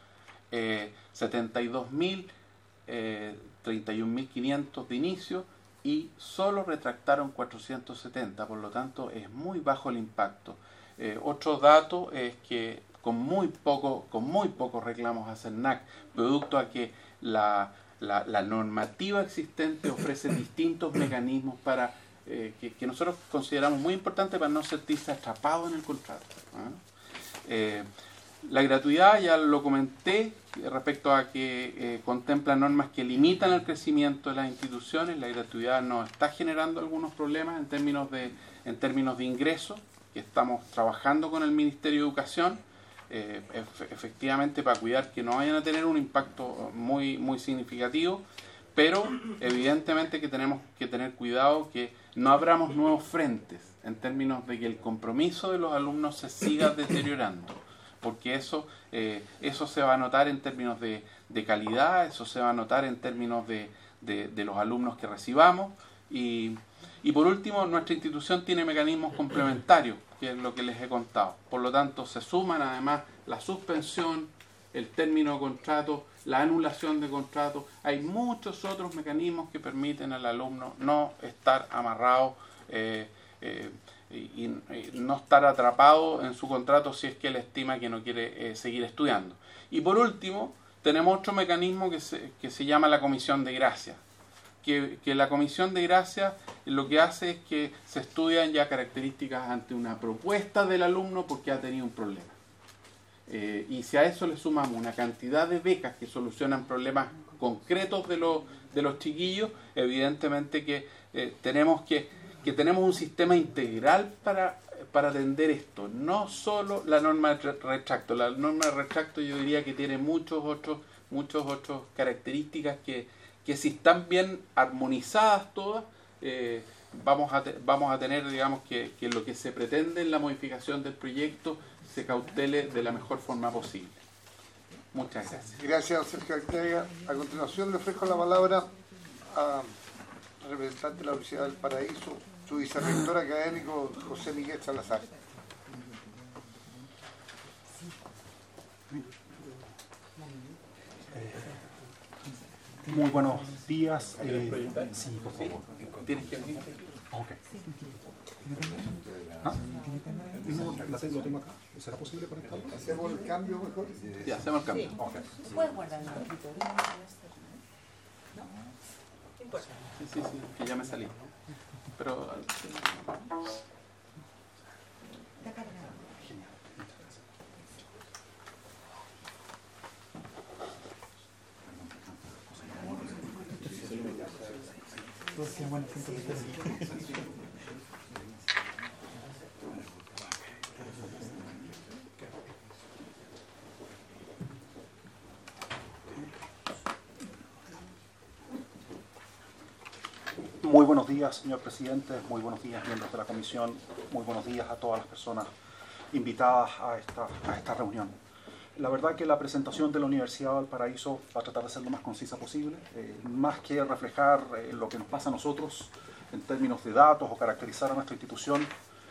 72.000, 31.500 de inicio, y solo retractaron 470, por lo tanto es muy bajo el impacto. Otro dato es que con muy pocos reclamos a CERNAC, producto a que la normativa existente ofrece distintos mecanismos para que nosotros consideramos muy importante para no sentirse atrapados en el contrato, ¿eh? La gratuidad, ya lo comenté, respecto a que contempla normas que limitan el crecimiento de las instituciones. La gratuidad nos está generando algunos problemas en términos de ingresos, que estamos trabajando con el Ministerio de Educación, efectivamente, para cuidar que no vayan a tener un impacto muy significativo, pero evidentemente que tenemos que tener cuidado que no abramos nuevos frentes en términos de que el compromiso de los alumnos se siga deteriorando, porque eso se va a notar en términos de calidad, eso se va a notar en términos de los alumnos que recibamos, y por último, nuestra institución tiene mecanismos complementarios, que es lo que les he contado. Por lo tanto, se suman además la suspensión, el término de contrato, la anulación de contrato. Hay muchos otros mecanismos que permiten al alumno no estar amarrado y no estar atrapado en su contrato si es que él estima que no quiere seguir estudiando. Y por último, tenemos otro mecanismo que se llama la comisión de gracia. Que la comisión de gracia lo que hace es que se estudian ya características ante una propuesta del alumno porque ha tenido un problema. Y si a eso le sumamos una cantidad de becas que solucionan problemas concretos de los chiquillos, evidentemente que tenemos un sistema integral para atender esto, no solo la norma de retracto. La norma de retracto yo diría que tiene muchos otros características que si están bien armonizadas todas, vamos a tener, digamos, que lo que se pretende en la modificación del proyecto se cautele de la mejor forma posible. Muchas gracias. Gracias, Sergio Arteaga. A continuación le ofrezco la palabra al representante de la Universidad del Paraíso, su vicerrector académico José Miguel Salazar. Muy buenos días. Sí, por favor. ¿Tienes que venir? Ok. ¿Ah? No, lo tengo acá. ¿Será posible conectarlo? ¿Hacemos el cambio mejor? Sí, hacemos el cambio. Okay. ¿Puedes guardar un poquito? ¿No? No importa. Sí, que ya me salí. Pero... Está cargado. Genial. Muy buenos días, señor presidente, muy buenos días, miembros de la comisión, muy buenos días a todas las personas invitadas a esta reunión. La verdad que la presentación de la Universidad de Valparaíso va a tratar de ser lo más concisa posible, más que reflejar lo que nos pasa a nosotros en términos de datos o caracterizar a nuestra institución.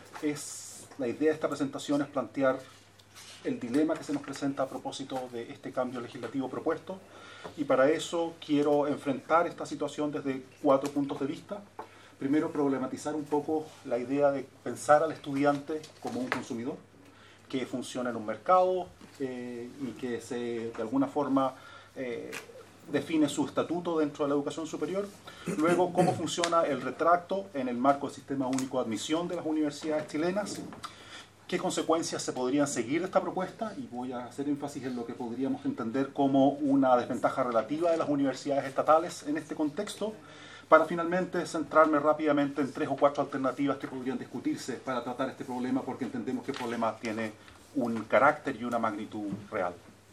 La idea de esta presentación es plantear el dilema que se nos presenta a propósito de este cambio legislativo propuesto, y para eso quiero enfrentar esta situación desde 4 puntos de vista. Primero, problematizar un poco la idea de pensar al estudiante como un consumidor que funciona en un mercado y que de alguna forma define su estatuto dentro de la educación superior. Luego, cómo funciona el retracto en el marco del Sistema Único de Admisión de las universidades chilenas. ¿Qué consecuencias se podrían seguir de esta propuesta? Y voy a hacer énfasis en lo que podríamos entender como una desventaja relativa de las universidades estatales en este contexto, para finalmente centrarme rápidamente en 3 o 4 alternativas que podrían discutirse para tratar este problema, porque entendemos que el problema tiene un carácter y una magnitud real.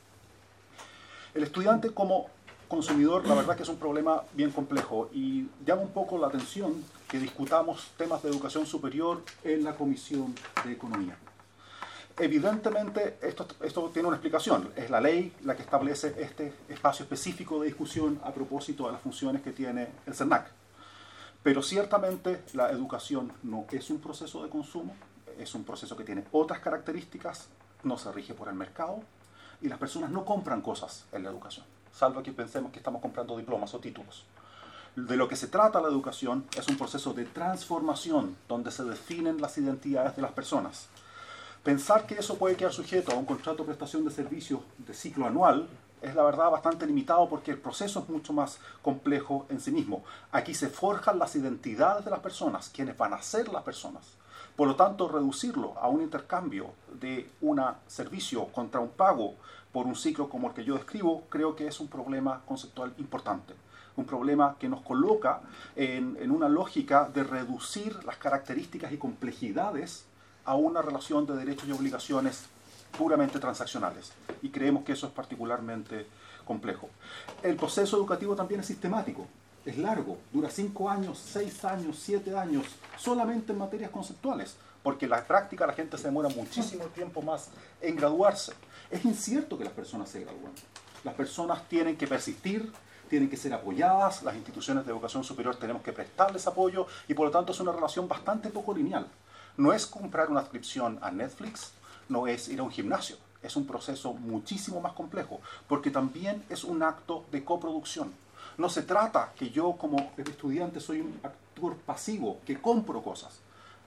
El estudiante como consumidor, la verdad que es un problema bien complejo, y llama un poco la atención que discutamos temas de educación superior en la Comisión de Economía. Evidentemente, esto tiene una explicación. Es la ley la que establece este espacio específico de discusión a propósito de las funciones que tiene el CERNAC. Pero ciertamente la educación no es un proceso de consumo, es un proceso que tiene otras características, no se rige por el mercado, y las personas no compran cosas en la educación, salvo que pensemos que estamos comprando diplomas o títulos. De lo que se trata la educación es un proceso de transformación donde se definen las identidades de las personas. Pensar que eso puede quedar sujeto a un contrato de prestación de servicios de ciclo anual es la verdad bastante limitado, porque el proceso es mucho más complejo en sí mismo. Aquí se forjan las identidades de las personas, quienes van a ser las personas. Por lo tanto, reducirlo a un intercambio de un servicio contra un pago por un ciclo como el que yo describo, creo que es un problema conceptual importante. Un problema que nos coloca en una lógica de reducir las características y complejidades a una relación de derechos y obligaciones puramente transaccionales. Y creemos que eso es particularmente complejo. El proceso educativo también es sistemático, es largo, dura 5 años, 6 años, 7 años, solamente en materias conceptuales, porque en la práctica la gente se demora muchísimo tiempo más en graduarse. Es incierto que las personas se gradúen. Las personas tienen que persistir, tienen que ser apoyadas, las instituciones de educación superior tenemos que prestarles apoyo, y por lo tanto es una relación bastante poco lineal. No es comprar una suscripción a Netflix, no es ir a un gimnasio, es un proceso muchísimo más complejo, porque también es un acto de coproducción. No se trata que yo como estudiante soy un actor pasivo, que compro cosas.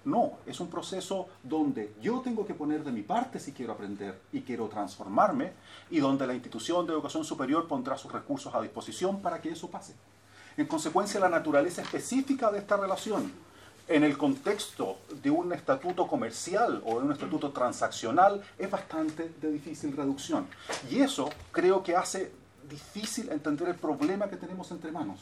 No, es un proceso donde yo tengo que poner de mi parte si quiero aprender y quiero transformarme, y donde la institución de educación superior pondrá sus recursos a disposición para que eso pase. En consecuencia, la naturaleza específica de esta relación en el contexto de un estatuto comercial o de un estatuto transaccional es bastante de difícil reducción. Y eso creo que hace difícil entender el problema que tenemos entre manos.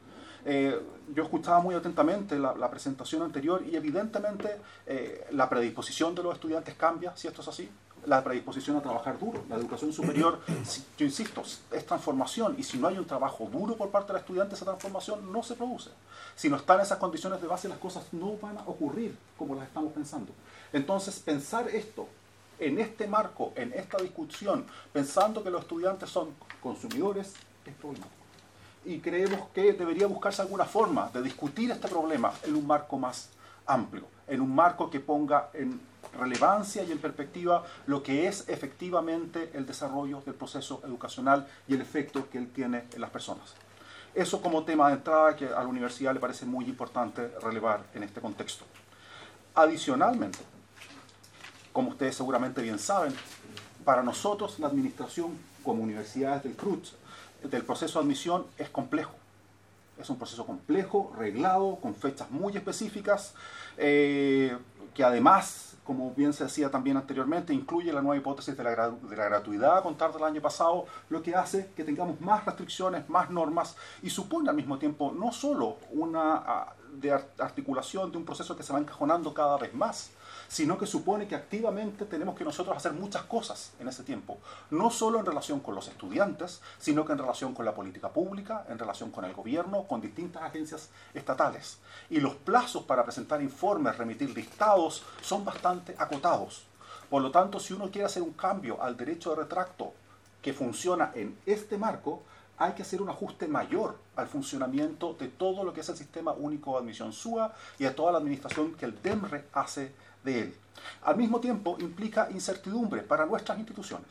Yo escuchaba muy atentamente la presentación anterior y evidentemente la predisposición de los estudiantes cambia, si esto es así. La predisposición a trabajar duro. La educación superior, yo insisto, es transformación, y si no hay un trabajo duro por parte del estudiante, esa transformación no se produce. Si no están esas condiciones de base, las cosas no van a ocurrir como las estamos pensando. Entonces, pensar esto en este marco, en esta discusión, pensando que los estudiantes son consumidores, es problemático. Y creemos que debería buscarse alguna forma de discutir este problema en un marco más amplio, en un marco que ponga en relevancia y en perspectiva lo que es efectivamente el desarrollo del proceso educacional y el efecto que él tiene en las personas. Eso como tema de entrada que a la universidad le parece muy importante relevar en este contexto. Adicionalmente, como ustedes seguramente bien saben, para nosotros la administración como universidades del CRUT del proceso de admisión es complejo. Es un proceso complejo, reglado, con fechas muy específicas, que además, como bien se decía también anteriormente, incluye la nueva hipótesis de la gratuidad a contar del año pasado, lo que hace que tengamos más restricciones, más normas, y supone al mismo tiempo no solo una articulación de un proceso que se va encajonando cada vez más, sino que supone que activamente tenemos que nosotros hacer muchas cosas en ese tiempo, no solo en relación con los estudiantes, sino que en relación con la política pública, en relación con el gobierno, con distintas agencias estatales. Y los plazos para presentar informes, remitir listados, son bastante acotados. Por lo tanto, si uno quiere hacer un cambio al derecho de retracto que funciona en este marco, hay que hacer un ajuste mayor al funcionamiento de todo lo que es el Sistema Único de Admisión SUA y a toda la administración que el DEMRE hace de él. Al mismo tiempo, implica incertidumbre para nuestras instituciones.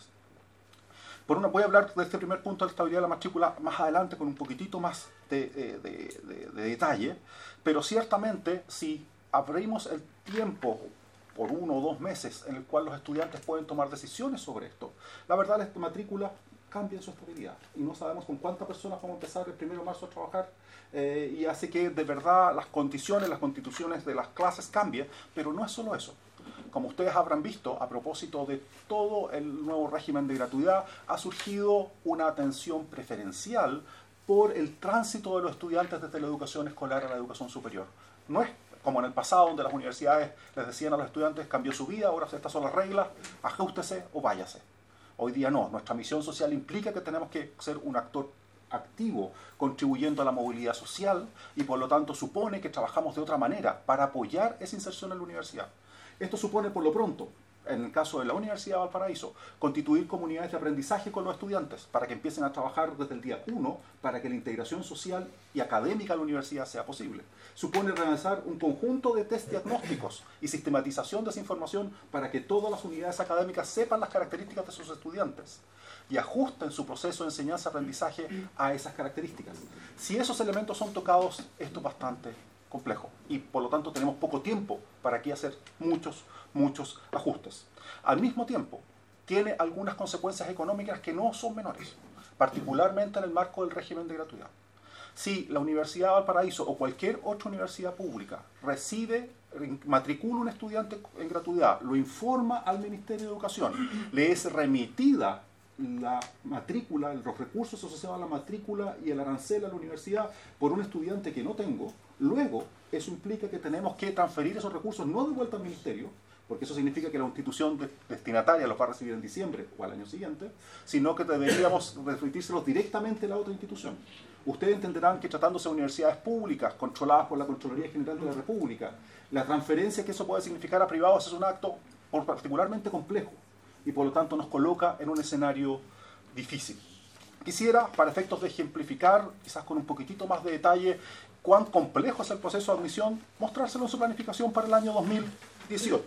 Voy a hablar de este primer punto de la estabilidad de la matrícula más adelante con un poquitito más de detalle, pero ciertamente si abrimos el tiempo por 1 o 2 meses en el cual los estudiantes pueden tomar decisiones sobre esto, la verdad es que la matrícula cambia su estabilidad y no sabemos con cuántas personas vamos a empezar el 1 de marzo a trabajar, y hace que de verdad las condiciones, las constituciones de las clases cambien, pero no es solo eso. Como ustedes habrán visto, a propósito de todo el nuevo régimen de gratuidad, ha surgido una atención preferencial por el tránsito de los estudiantes desde la educación escolar a la educación superior. No es como en el pasado, donde las universidades les decían a los estudiantes, cambió su vida, ahora estas son las reglas, ajústese o váyase. Hoy día no, nuestra misión social implica que tenemos que ser un actor activo, contribuyendo a la movilidad social, y por lo tanto supone que trabajamos de otra manera para apoyar esa inserción en la universidad. Esto supone, por lo pronto, en el caso de la Universidad de Valparaíso, constituir comunidades de aprendizaje con los estudiantes para que empiecen a trabajar desde el día 1 para que la integración social y académica de la universidad sea posible. Supone realizar un conjunto de test diagnósticos y sistematización de esa información para que todas las unidades académicas sepan las características de sus estudiantes y ajusten su proceso de enseñanza-aprendizaje a esas características. Si esos elementos son tocados, esto es bastante complejo y por lo tanto tenemos poco tiempo para aquí hacer muchos ajustes. Al mismo tiempo, tiene algunas consecuencias económicas que no son menores, particularmente en el marco del régimen de gratuidad. Si la Universidad de Valparaíso o cualquier otra universidad pública matricula un estudiante en gratuidad, lo informa al Ministerio de Educación, le es remitida la matrícula, los recursos asociados a la matrícula y el arancel a la universidad por un estudiante que no tengo, luego eso implica que tenemos que transferir esos recursos no de vuelta al ministerio, porque eso significa que la institución destinataria los va a recibir en diciembre o al año siguiente, sino que deberíamos remitírselos directamente a la otra institución. Ustedes entenderán que tratándose de universidades públicas controladas por la Contraloría General de la República, la transferencia que eso puede significar a privados es un acto particularmente complejo y por lo tanto nos coloca en un escenario difícil. Quisiera, para efectos de ejemplificar, quizás con un poquitito más de detalle, cuán complejo es el proceso de admisión, mostrárselo en su planificación para el año 2018.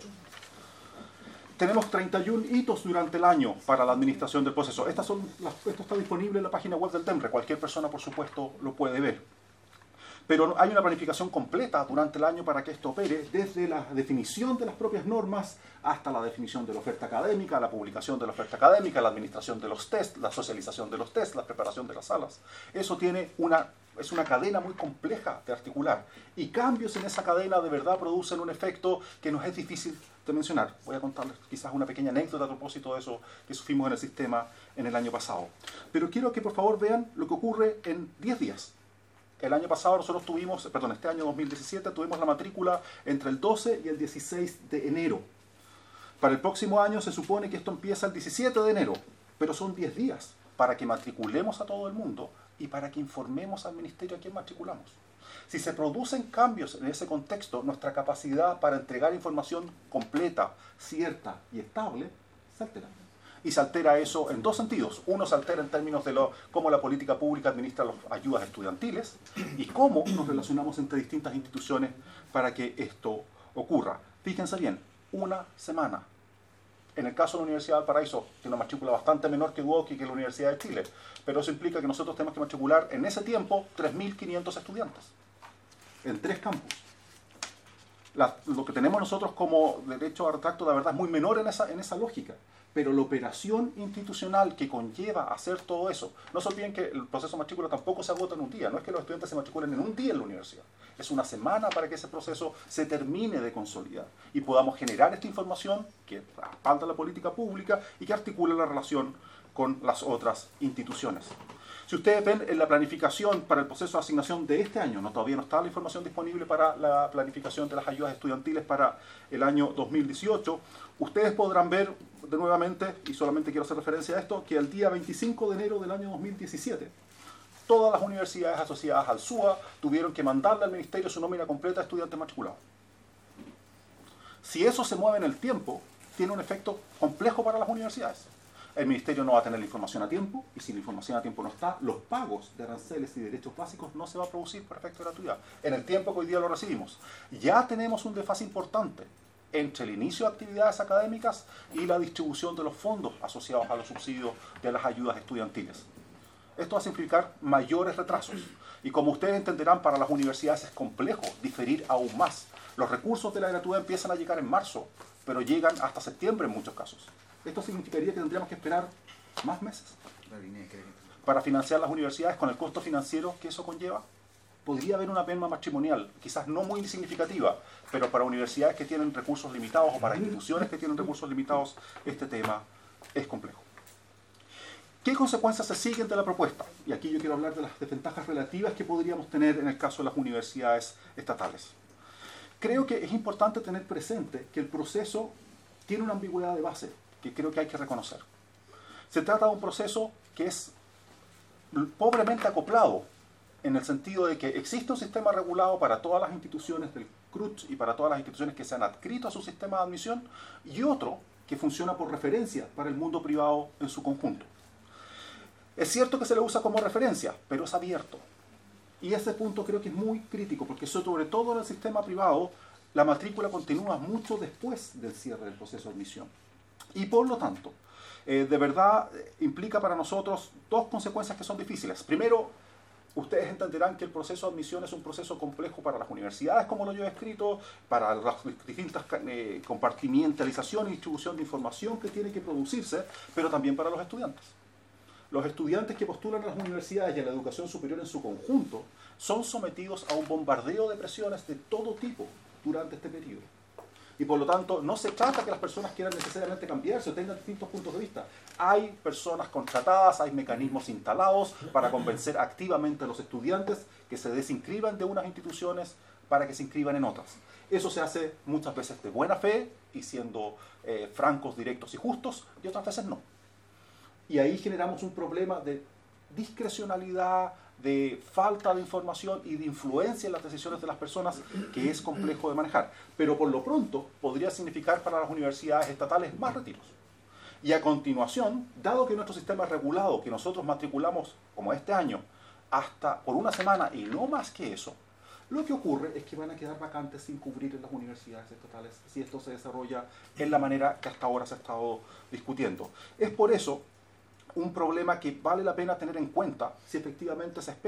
Tenemos 31 hitos durante el año para la administración del proceso. Esto está disponible en la página web del DEMRE. Cualquier persona, por supuesto, lo puede ver. Pero hay una planificación completa durante el año para que esto opere, desde la definición de las propias normas hasta la definición de la oferta académica, la publicación de la oferta académica, la administración de los test, la socialización de los test, la preparación de las salas. Eso es una cadena muy compleja de articular. Y cambios en esa cadena de verdad producen un efecto que nos es difícil de mencionar. Voy a contarles quizás una pequeña anécdota a propósito de eso que sufrimos en el sistema en el año pasado. Pero quiero que por favor vean lo que ocurre en 10 días. El año pasado nosotros este año 2017 tuvimos la matrícula entre el 12 y el 16 de enero. Para el próximo año se supone que esto empieza el 17 de enero, pero son 10 días para que matriculemos a todo el mundo y para que informemos al ministerio a quién matriculamos. Si se producen cambios en ese contexto, nuestra capacidad para entregar información completa, cierta y estable se altera. Y se altera eso en dos sentidos. Uno, se altera en términos de cómo la política pública administra las ayudas estudiantiles y cómo nos relacionamos entre distintas instituciones para que esto ocurra. Fíjense bien, una semana. En el caso de la Universidad de Valparaíso, tiene una matrícula bastante menor que Duoc y que la Universidad de Chile, pero eso implica que nosotros tenemos que matricular en ese tiempo 3.500 estudiantes en 3 campus. Lo que tenemos nosotros como derecho a retracto de verdad es muy menor en esa lógica, pero la operación institucional que conlleva hacer todo eso, no se olviden que el proceso de matrícula tampoco se agota en un día, no es que los estudiantes se matriculen en un día en la universidad, es una semana para que ese proceso se termine de consolidar y podamos generar esta información que respalda la política pública y que articula la relación con las otras instituciones. Si ustedes ven en la planificación para el proceso de asignación de este año, todavía no está la información disponible para la planificación de las ayudas estudiantiles para el año 2018, ustedes podrán ver de nuevamente, y solamente quiero hacer referencia a esto, que el día 25 de enero del año 2017, todas las universidades asociadas al SUA tuvieron que mandarle al ministerio su nómina completa de estudiantes matriculados. Si eso se mueve en el tiempo, tiene un efecto complejo para las universidades. El ministerio no va a tener la información a tiempo, y si la información a tiempo no está, los pagos de aranceles y derechos básicos no se va a producir por efecto de gratuidad, en el tiempo que hoy día lo recibimos. Ya tenemos un desfase importante entre el inicio de actividades académicas y la distribución de los fondos asociados a los subsidios de las ayudas estudiantiles. Esto va a significar mayores retrasos, y como ustedes entenderán, para las universidades es complejo diferir aún más. Los recursos de la gratuidad empiezan a llegar en marzo, pero llegan hasta septiembre en muchos casos. Esto significaría que tendríamos que esperar más meses para financiar las universidades con el costo financiero que eso conlleva. Podría haber una merma matrimonial, quizás no muy significativa, pero para universidades que tienen recursos limitados o para instituciones que tienen recursos limitados, este tema es complejo. ¿Qué consecuencias se siguen de la propuesta? Y aquí yo quiero hablar de las desventajas relativas que podríamos tener en el caso de las universidades estatales. Creo que es importante tener presente que el proceso tiene una ambigüedad de base que creo que hay que reconocer. Se trata de un proceso que es pobremente acoplado, en el sentido de que existe un sistema regulado para todas las instituciones del CRUT y para todas las instituciones que se han adscrito a su sistema de admisión, y otro que funciona por referencia para el mundo privado en su conjunto. Es cierto que se le usa como referencia, pero es abierto. Y ese punto creo que es muy crítico, porque sobre todo en el sistema privado, la matrícula continúa mucho después del cierre del proceso de admisión. Y por lo tanto, de verdad implica para nosotros dos consecuencias que son difíciles. Primero, ustedes entenderán que el proceso de admisión es un proceso complejo para las universidades, como lo yo he escrito, para las distintas compartimentalización y distribución de información que tiene que producirse, pero también para los estudiantes. Los estudiantes que postulan a las universidades y a la educación superior en su conjunto son sometidos a un bombardeo de presiones de todo tipo durante este periodo. Y por lo tanto, no se trata que las personas quieran necesariamente cambiarse o tengan distintos puntos de vista. Hay personas contratadas, hay mecanismos instalados para convencer activamente a los estudiantes que se desinscriban de unas instituciones para que se inscriban en otras. Eso se hace muchas veces de buena fe y siendo francos, directos y justos, y otras veces no. Y ahí generamos un problema de discrecionalidad, de falta de información y de influencia en las decisiones de las personas que es complejo de manejar. Pero por lo pronto podría significar para las universidades estatales más retiros. Y a continuación, dado que nuestro sistema es regulado, que nosotros matriculamos, como este año, hasta por una semana y no más que eso, lo que ocurre es que van a quedar vacantes sin cubrir en las universidades estatales si esto se desarrolla en la manera que hasta ahora se ha estado discutiendo. Es por eso un problema que vale la pena tener en cuenta si efectivamente se espera,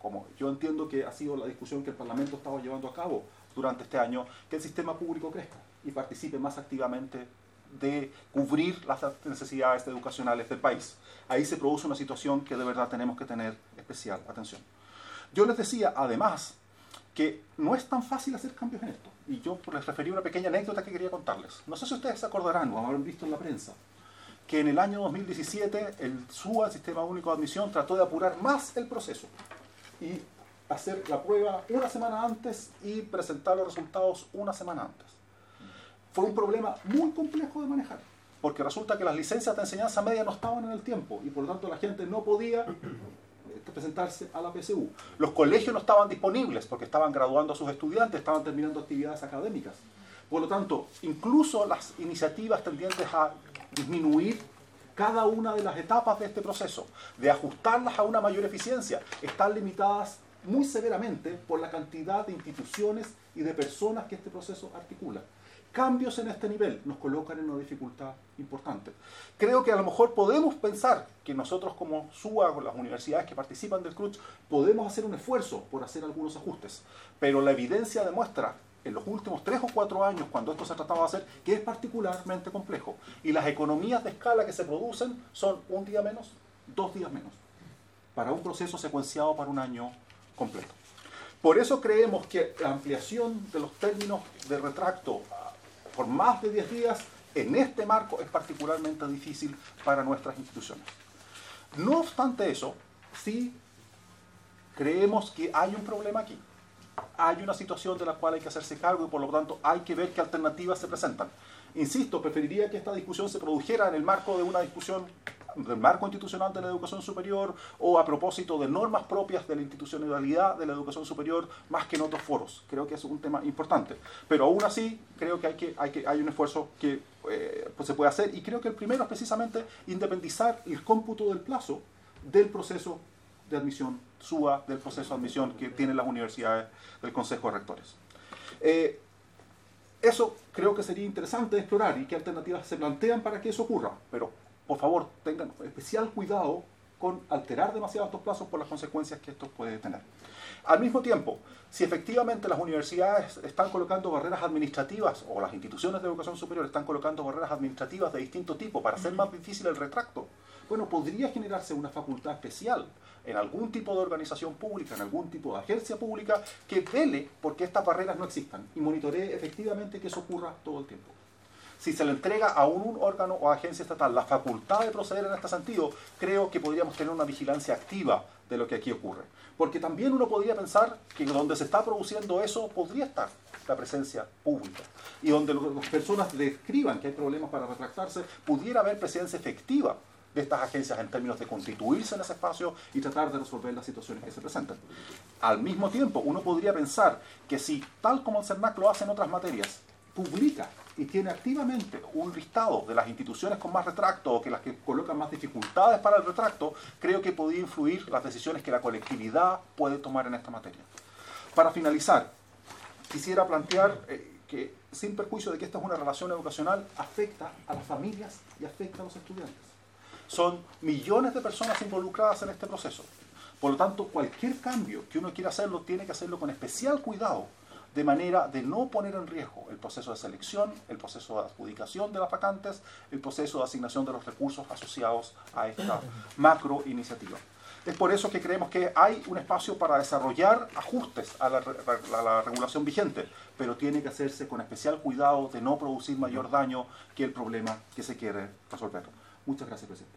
como yo entiendo que ha sido la discusión que el Parlamento estaba llevando a cabo durante este año, que el sistema público crezca y participe más activamente de cubrir las necesidades educacionales del país. Ahí se produce una situación que de verdad tenemos que tener especial atención. Yo les decía, además, que no es tan fácil hacer cambios en esto. Y yo les referí una pequeña anécdota que quería contarles. No sé si ustedes se acordarán o habrán visto en la prensa que en el año 2017 el SUA, el Sistema Único de Admisión, trató de apurar más el proceso y hacer la prueba una semana antes y presentar los resultados una semana antes. Fue un problema muy complejo de manejar, porque resulta que las licencias de enseñanza media no estaban en el tiempo y por lo tanto la gente no podía presentarse a la PSU. Los colegios no estaban disponibles porque estaban graduando a sus estudiantes, estaban terminando actividades académicas. Por lo tanto, incluso las iniciativas tendientes a disminuir cada una de las etapas de este proceso, de ajustarlas a una mayor eficiencia, están limitadas muy severamente por la cantidad de instituciones y de personas que este proceso articula. Cambios en este nivel nos colocan en una dificultad importante. Creo que a lo mejor podemos pensar que nosotros como SUA, o las universidades que participan del CRUCH, podemos hacer un esfuerzo por hacer algunos ajustes, pero la evidencia demuestra en los últimos 3 o 4 años, cuando esto se trataba de hacer, que es particularmente complejo. Y las economías de escala que se producen son 1 día menos, 2 días menos, para un proceso secuenciado para un año completo. Por eso creemos que la ampliación de los términos de retracto por más de 10 días en este marco es particularmente difícil para nuestras instituciones. No obstante eso, sí creemos que hay un problema aquí. Hay una situación de la cual hay que hacerse cargo y por lo tanto hay que ver qué alternativas se presentan. Insisto, preferiría que esta discusión se produjera en el marco de una discusión del marco institucional de la educación superior o a propósito de normas propias de la institucionalidad de la educación superior más que en otros foros. Creo que es un tema importante. Pero aún así, creo que hay un esfuerzo que pues se puede hacer y creo que el primero es precisamente independizar el cómputo del plazo del proceso de admisión SUA, del proceso de admisión que tienen las universidades del Consejo de Rectores. Eso creo que sería interesante explorar y qué alternativas se plantean para que eso ocurra, pero por favor tengan especial cuidado con alterar demasiado estos plazos por las consecuencias que esto puede tener. Al mismo tiempo, si efectivamente las universidades están colocando barreras administrativas o las instituciones de educación superior están colocando barreras administrativas de distinto tipo para hacer más difícil el retracto, bueno, podría generarse una facultad especial en algún tipo de organización pública, en algún tipo de agencia pública que vele porque estas barreras no existan y monitoree efectivamente que eso ocurra todo el tiempo. Si se le entrega a un órgano o agencia estatal la facultad de proceder en este sentido, creo que podríamos tener una vigilancia activa de lo que aquí ocurre. Porque también uno podría pensar que donde se está produciendo eso podría estar la presencia pública. Y donde las personas describan que hay problemas para retractarse, pudiera haber presencia efectiva de estas agencias en términos de constituirse en ese espacio y tratar de resolver las situaciones que se presentan. Al mismo tiempo, uno podría pensar que si, tal como el CERNAC lo hace en otras materias, publica y tiene activamente un listado de las instituciones con más retracto o que las que colocan más dificultades para el retracto, creo que podría influir las decisiones que la colectividad puede tomar en esta materia. Para finalizar, quisiera plantear que, sin perjuicio de que esta es una relación educacional, afecta a las familias y afecta a los estudiantes. Son millones de personas involucradas en este proceso. Por lo tanto, cualquier cambio que uno quiera hacerlo, tiene que hacerlo con especial cuidado, de manera de no poner en riesgo el proceso de selección, el proceso de adjudicación de las vacantes, el proceso de asignación de los recursos asociados a esta macro iniciativa. Es por eso que creemos que hay un espacio para desarrollar ajustes a la regulación vigente, pero tiene que hacerse con especial cuidado de no producir mayor daño que el problema que se quiere resolver. Muchas gracias, presidente.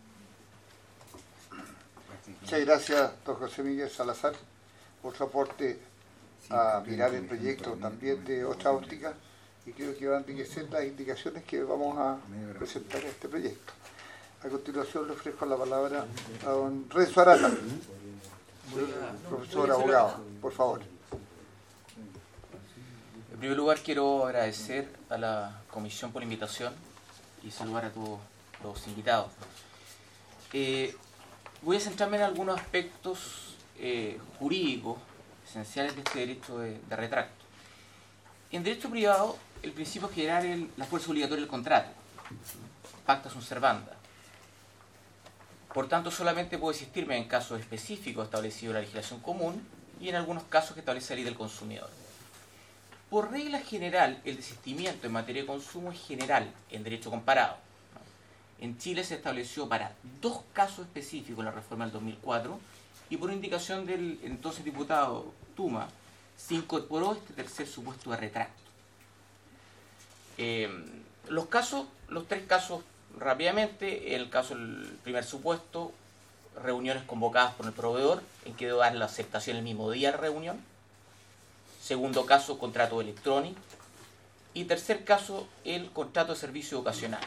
Muchas gracias, don José Miguel Salazar, por su aporte a mirar el proyecto también de otra óptica, y creo que van a enriquecer las indicaciones que vamos a presentar en este proyecto. A continuación le ofrezco la palabra a don Renzo Arata, profesor abogado, por favor. En primer lugar quiero agradecer a la comisión por la invitación y saludar a todos los invitados. Voy a centrarme en algunos aspectos jurídicos esenciales de este derecho de retracto. En derecho privado, el principio general es la fuerza obligatoria del contrato, pacta sunt servanda. Por tanto, solamente puede existirme en casos específicos establecidos en la legislación común y en algunos casos que establece la ley del consumidor. Por regla general, el desistimiento en materia de consumo es general en derecho comparado. En Chile se estableció para 2 casos específicos la reforma del 2004 y por indicación del entonces diputado Tuma se incorporó este tercer supuesto de retracto. Los 3 casos rápidamente. El primer supuesto, reuniones convocadas por el proveedor en que debe dar la aceptación el mismo día de la reunión. Segundo caso, contrato electrónico. Y tercer caso, el contrato de servicio ocasional.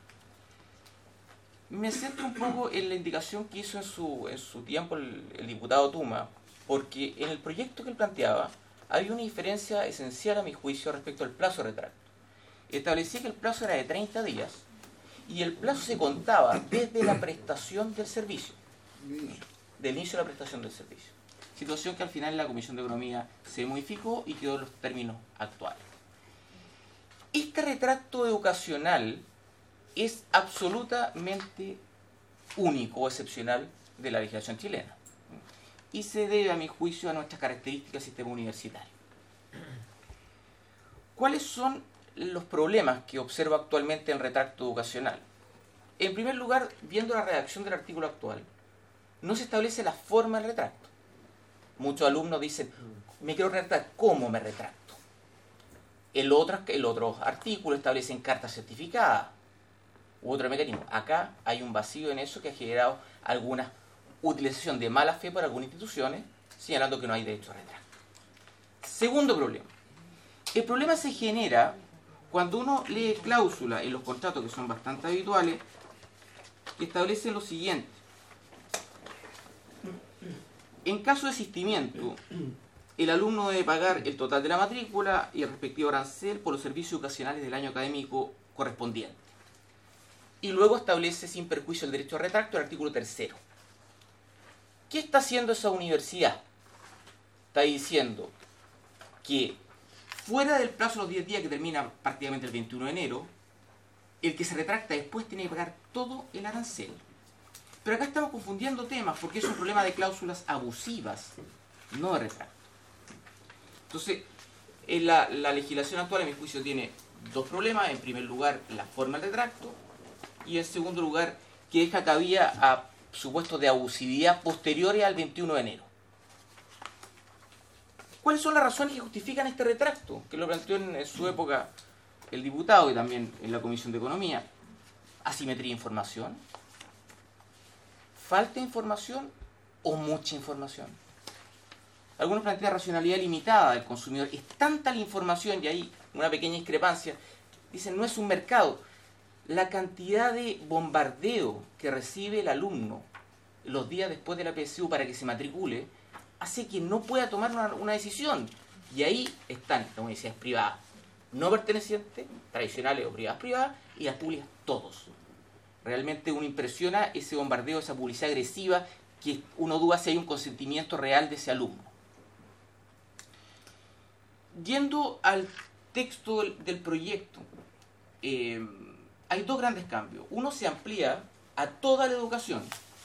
Me centro un poco en la indicación que hizo en su tiempo el diputado Tuma, porque en el proyecto que él planteaba había una diferencia esencial a mi juicio respecto al plazo de retracto. Establecía que el plazo era de 30 días y el plazo se contaba desde la prestación del servicio, del inicio de la prestación del servicio. Situación que al final en la Comisión de Economía se modificó y quedó en los términos actuales. Este retracto educacional es absolutamente único o excepcional de la legislación chilena y se debe, a mi juicio, a nuestras características del sistema universitario. ¿Cuáles son los problemas que observo actualmente en retracto educacional? En primer lugar, viendo la redacción del artículo actual, no se establece la forma del retracto. Muchos alumnos dicen, me quiero retractar, ¿cómo me retracto? El otro artículo establece cartas certificadas u otro mecanismo. Acá hay un vacío en eso que ha generado alguna utilización de mala fe por algunas instituciones, señalando que no hay derecho a retracto. Segundo problema. El problema se genera cuando uno lee cláusulas en los contratos, que son bastante habituales, que establecen lo siguiente. En caso de desistimiento, el alumno debe pagar el total de la matrícula y el respectivo arancel por los servicios ocasionales del año académico correspondiente. Y luego establece sin perjuicio el derecho a retracto el artículo 3. ¿Qué está haciendo esa universidad? Está diciendo que fuera del plazo de los 10 días que termina prácticamente el 21 de enero, el que se retracta después tiene que pagar todo el arancel. Pero acá estamos confundiendo temas porque es un problema de cláusulas abusivas, no de retracto. Entonces, la legislación actual, en mi juicio, tiene 2 problemas. En primer lugar, la forma del retracto. Y en segundo lugar, que deja cabida a supuestos de abusividad posteriores al 21 de enero. ¿Cuáles son las razones que justifican este retracto? Que lo planteó en su época el diputado y también en la Comisión de Economía. Asimetría de información. ¿Falta de información o mucha información? Algunos plantean racionalidad limitada del consumidor. Es tanta la información, y hay una pequeña discrepancia. Dicen, no es un mercado. La cantidad de bombardeo que recibe el alumno los días después de la PSU para que se matricule hace que no pueda tomar una decisión. Y ahí están las universidades privadas no pertenecientes, tradicionales o privadas, y las públicas, todos. Realmente uno impresiona ese bombardeo, esa publicidad agresiva, que uno duda si hay un consentimiento real de ese alumno. Yendo al texto del proyecto, hay 2 grandes cambios. Uno se amplía a toda la educación.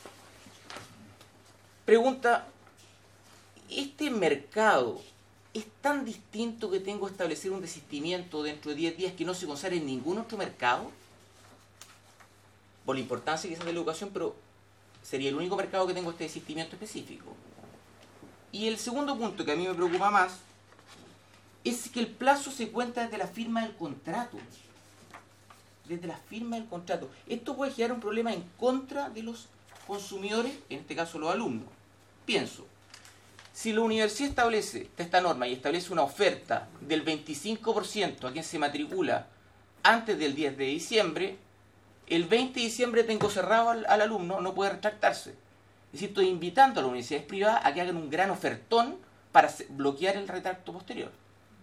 Pregunta, ¿este mercado es tan distinto que tengo que establecer un desistimiento dentro de 10 días que no se consagra en ningún otro mercado? Por la importancia quizás de la educación, pero sería el único mercado que tengo este desistimiento específico. Y el segundo punto que a mí me preocupa más es que el plazo se cuenta desde la firma del contrato. Desde la firma del contrato. Esto puede generar un problema en contra de los consumidores, en este caso los alumnos. Pienso, si la universidad establece esta norma y establece una oferta del 25% a quien se matricula antes del 10 de diciembre, el 20 de diciembre tengo cerrado al alumno, no puede retractarse. Es decir, estoy invitando a las universidades privadas a que hagan un gran ofertón para bloquear el retracto posterior.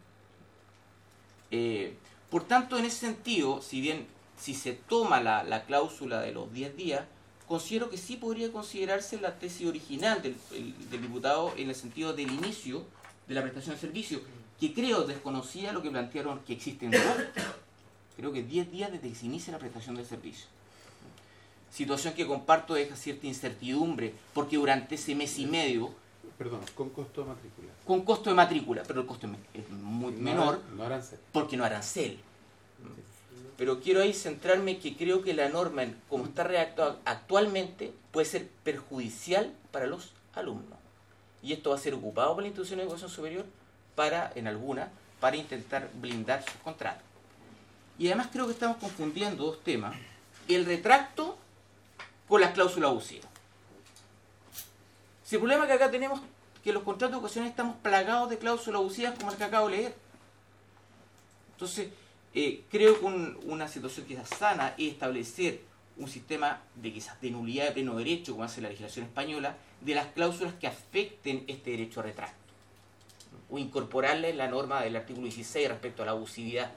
Por tanto, en ese sentido, si se toma la cláusula de los 10 días, considero que sí podría considerarse la tesis original del diputado en el sentido del inicio de la prestación de servicio, que creo desconocía lo que plantearon que existen 2. Creo que 10 días desde que se inicia la prestación del servicio. situación que comparto deja cierta incertidumbre, porque durante ese mes y medio, Perdón, con costo de matrícula. con costo de matrícula, pero el costo es muy menor, No arancel. porque no arancel. Pero quiero ahí centrarme que creo que la norma, como está redactada actualmente, puede ser perjudicial para los alumnos. Y esto va a ser ocupado por la institución de educación superior para intentar blindar sus contratos. Y además creo que estamos confundiendo dos temas: el retracto con las cláusulas abusivas. Si el problema que acá tenemos es que los contratos de educación estamos plagados de cláusulas abusivas como el que acabo de leer. Entonces, creo que una situación quizás sana es establecer un sistema de quizás de nulidad de pleno derecho, como hace la legislación española, de las cláusulas que afecten este derecho a retracto, o incorporarla en la norma del artículo 16 respecto a la abusividad.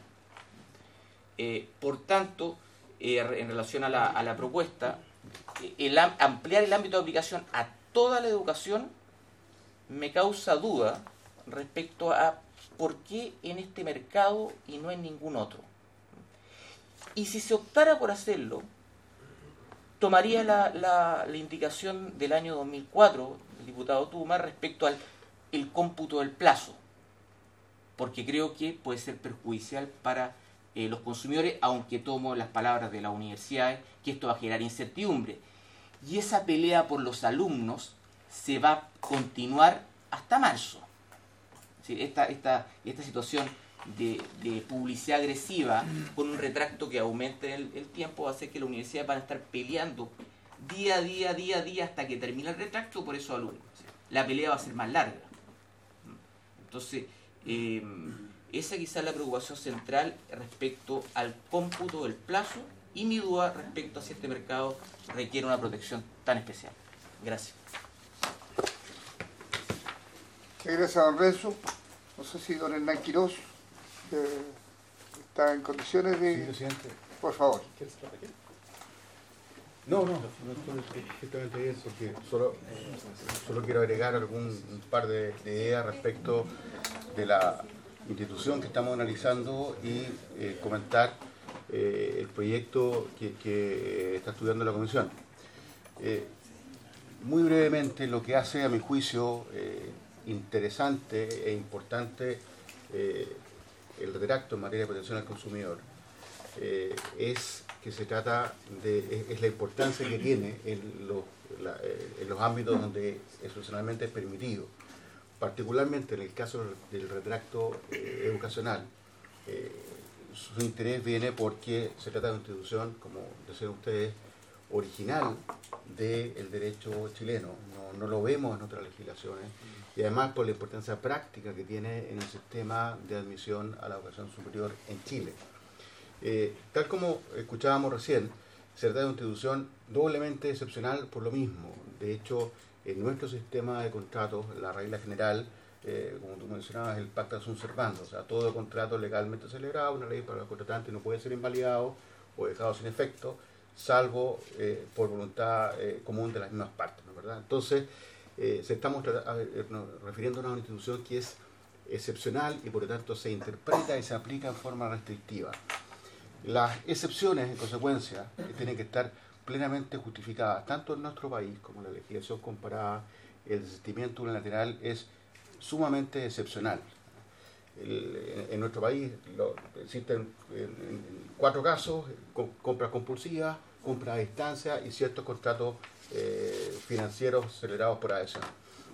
Por tanto, en relación a la propuesta, ampliar el ámbito de aplicación a toda la educación me causa duda respecto a por qué en este mercado y no en ningún otro. Y si se optara por hacerlo, tomaría la indicación del año 2004 del diputado Tuma respecto al el cómputo del plazo, porque creo que puede ser perjudicial para los consumidores, aunque tomo las palabras de las universidades, que esto va a generar incertidumbre. Y esa pelea por los alumnos se va a continuar hasta marzo. Es decir, esta situación de publicidad agresiva con un retracto que aumente el tiempo va a hacer que las universidades van a estar peleando día a día hasta que termine el retracto por esos alumnos. La pelea va a ser más larga. Entonces, esa quizás es la preocupación central respecto al cómputo del plazo y mi duda respecto a si este mercado requiere una protección tan especial. Gracias. Gracias a don Renzo. No sé si don Hernán Quirós está en condiciones de... Sí, presidente. Por favor. No, exactamente eso, que solo quiero agregar un par de ideas respecto de la institución que estamos analizando y comentar el proyecto que está estudiando la comisión. Muy brevemente, lo que hace a mi juicio interesante e importante el retracto en materia de protección al consumidor es que se trata es la importancia que tiene en los ámbitos donde excepcionalmente es permitido, particularmente en el caso del retracto educacional. Su interés viene porque se trata de una institución, como decían ustedes, original del derecho chileno, no lo vemos en otras legislaciones, y además por la importancia práctica que tiene en el sistema de admisión a la educación superior en Chile. Tal como escuchábamos recién, se trata de una institución doblemente excepcional por lo mismo. De hecho, en nuestro sistema de contratos, la regla general, como tú mencionabas, el pacta sunt servanda, o sea, todo contrato legalmente celebrado, una ley para los contratantes, no puede ser invalidado o dejado sin efecto, salvo por voluntad común de las mismas partes, ¿no es verdad? Entonces, estamos refiriéndonos a una institución que es excepcional y por lo tanto se interpreta y se aplica en forma restrictiva. Las excepciones, en consecuencia, tienen que estar plenamente justificadas, tanto en nuestro país como en la legislación comparada. El desistimiento unilateral es sumamente excepcional. En nuestro país existen 4 casos: compras compulsivas, compras a distancia y ciertos contratos financieros celebrados por adhesión.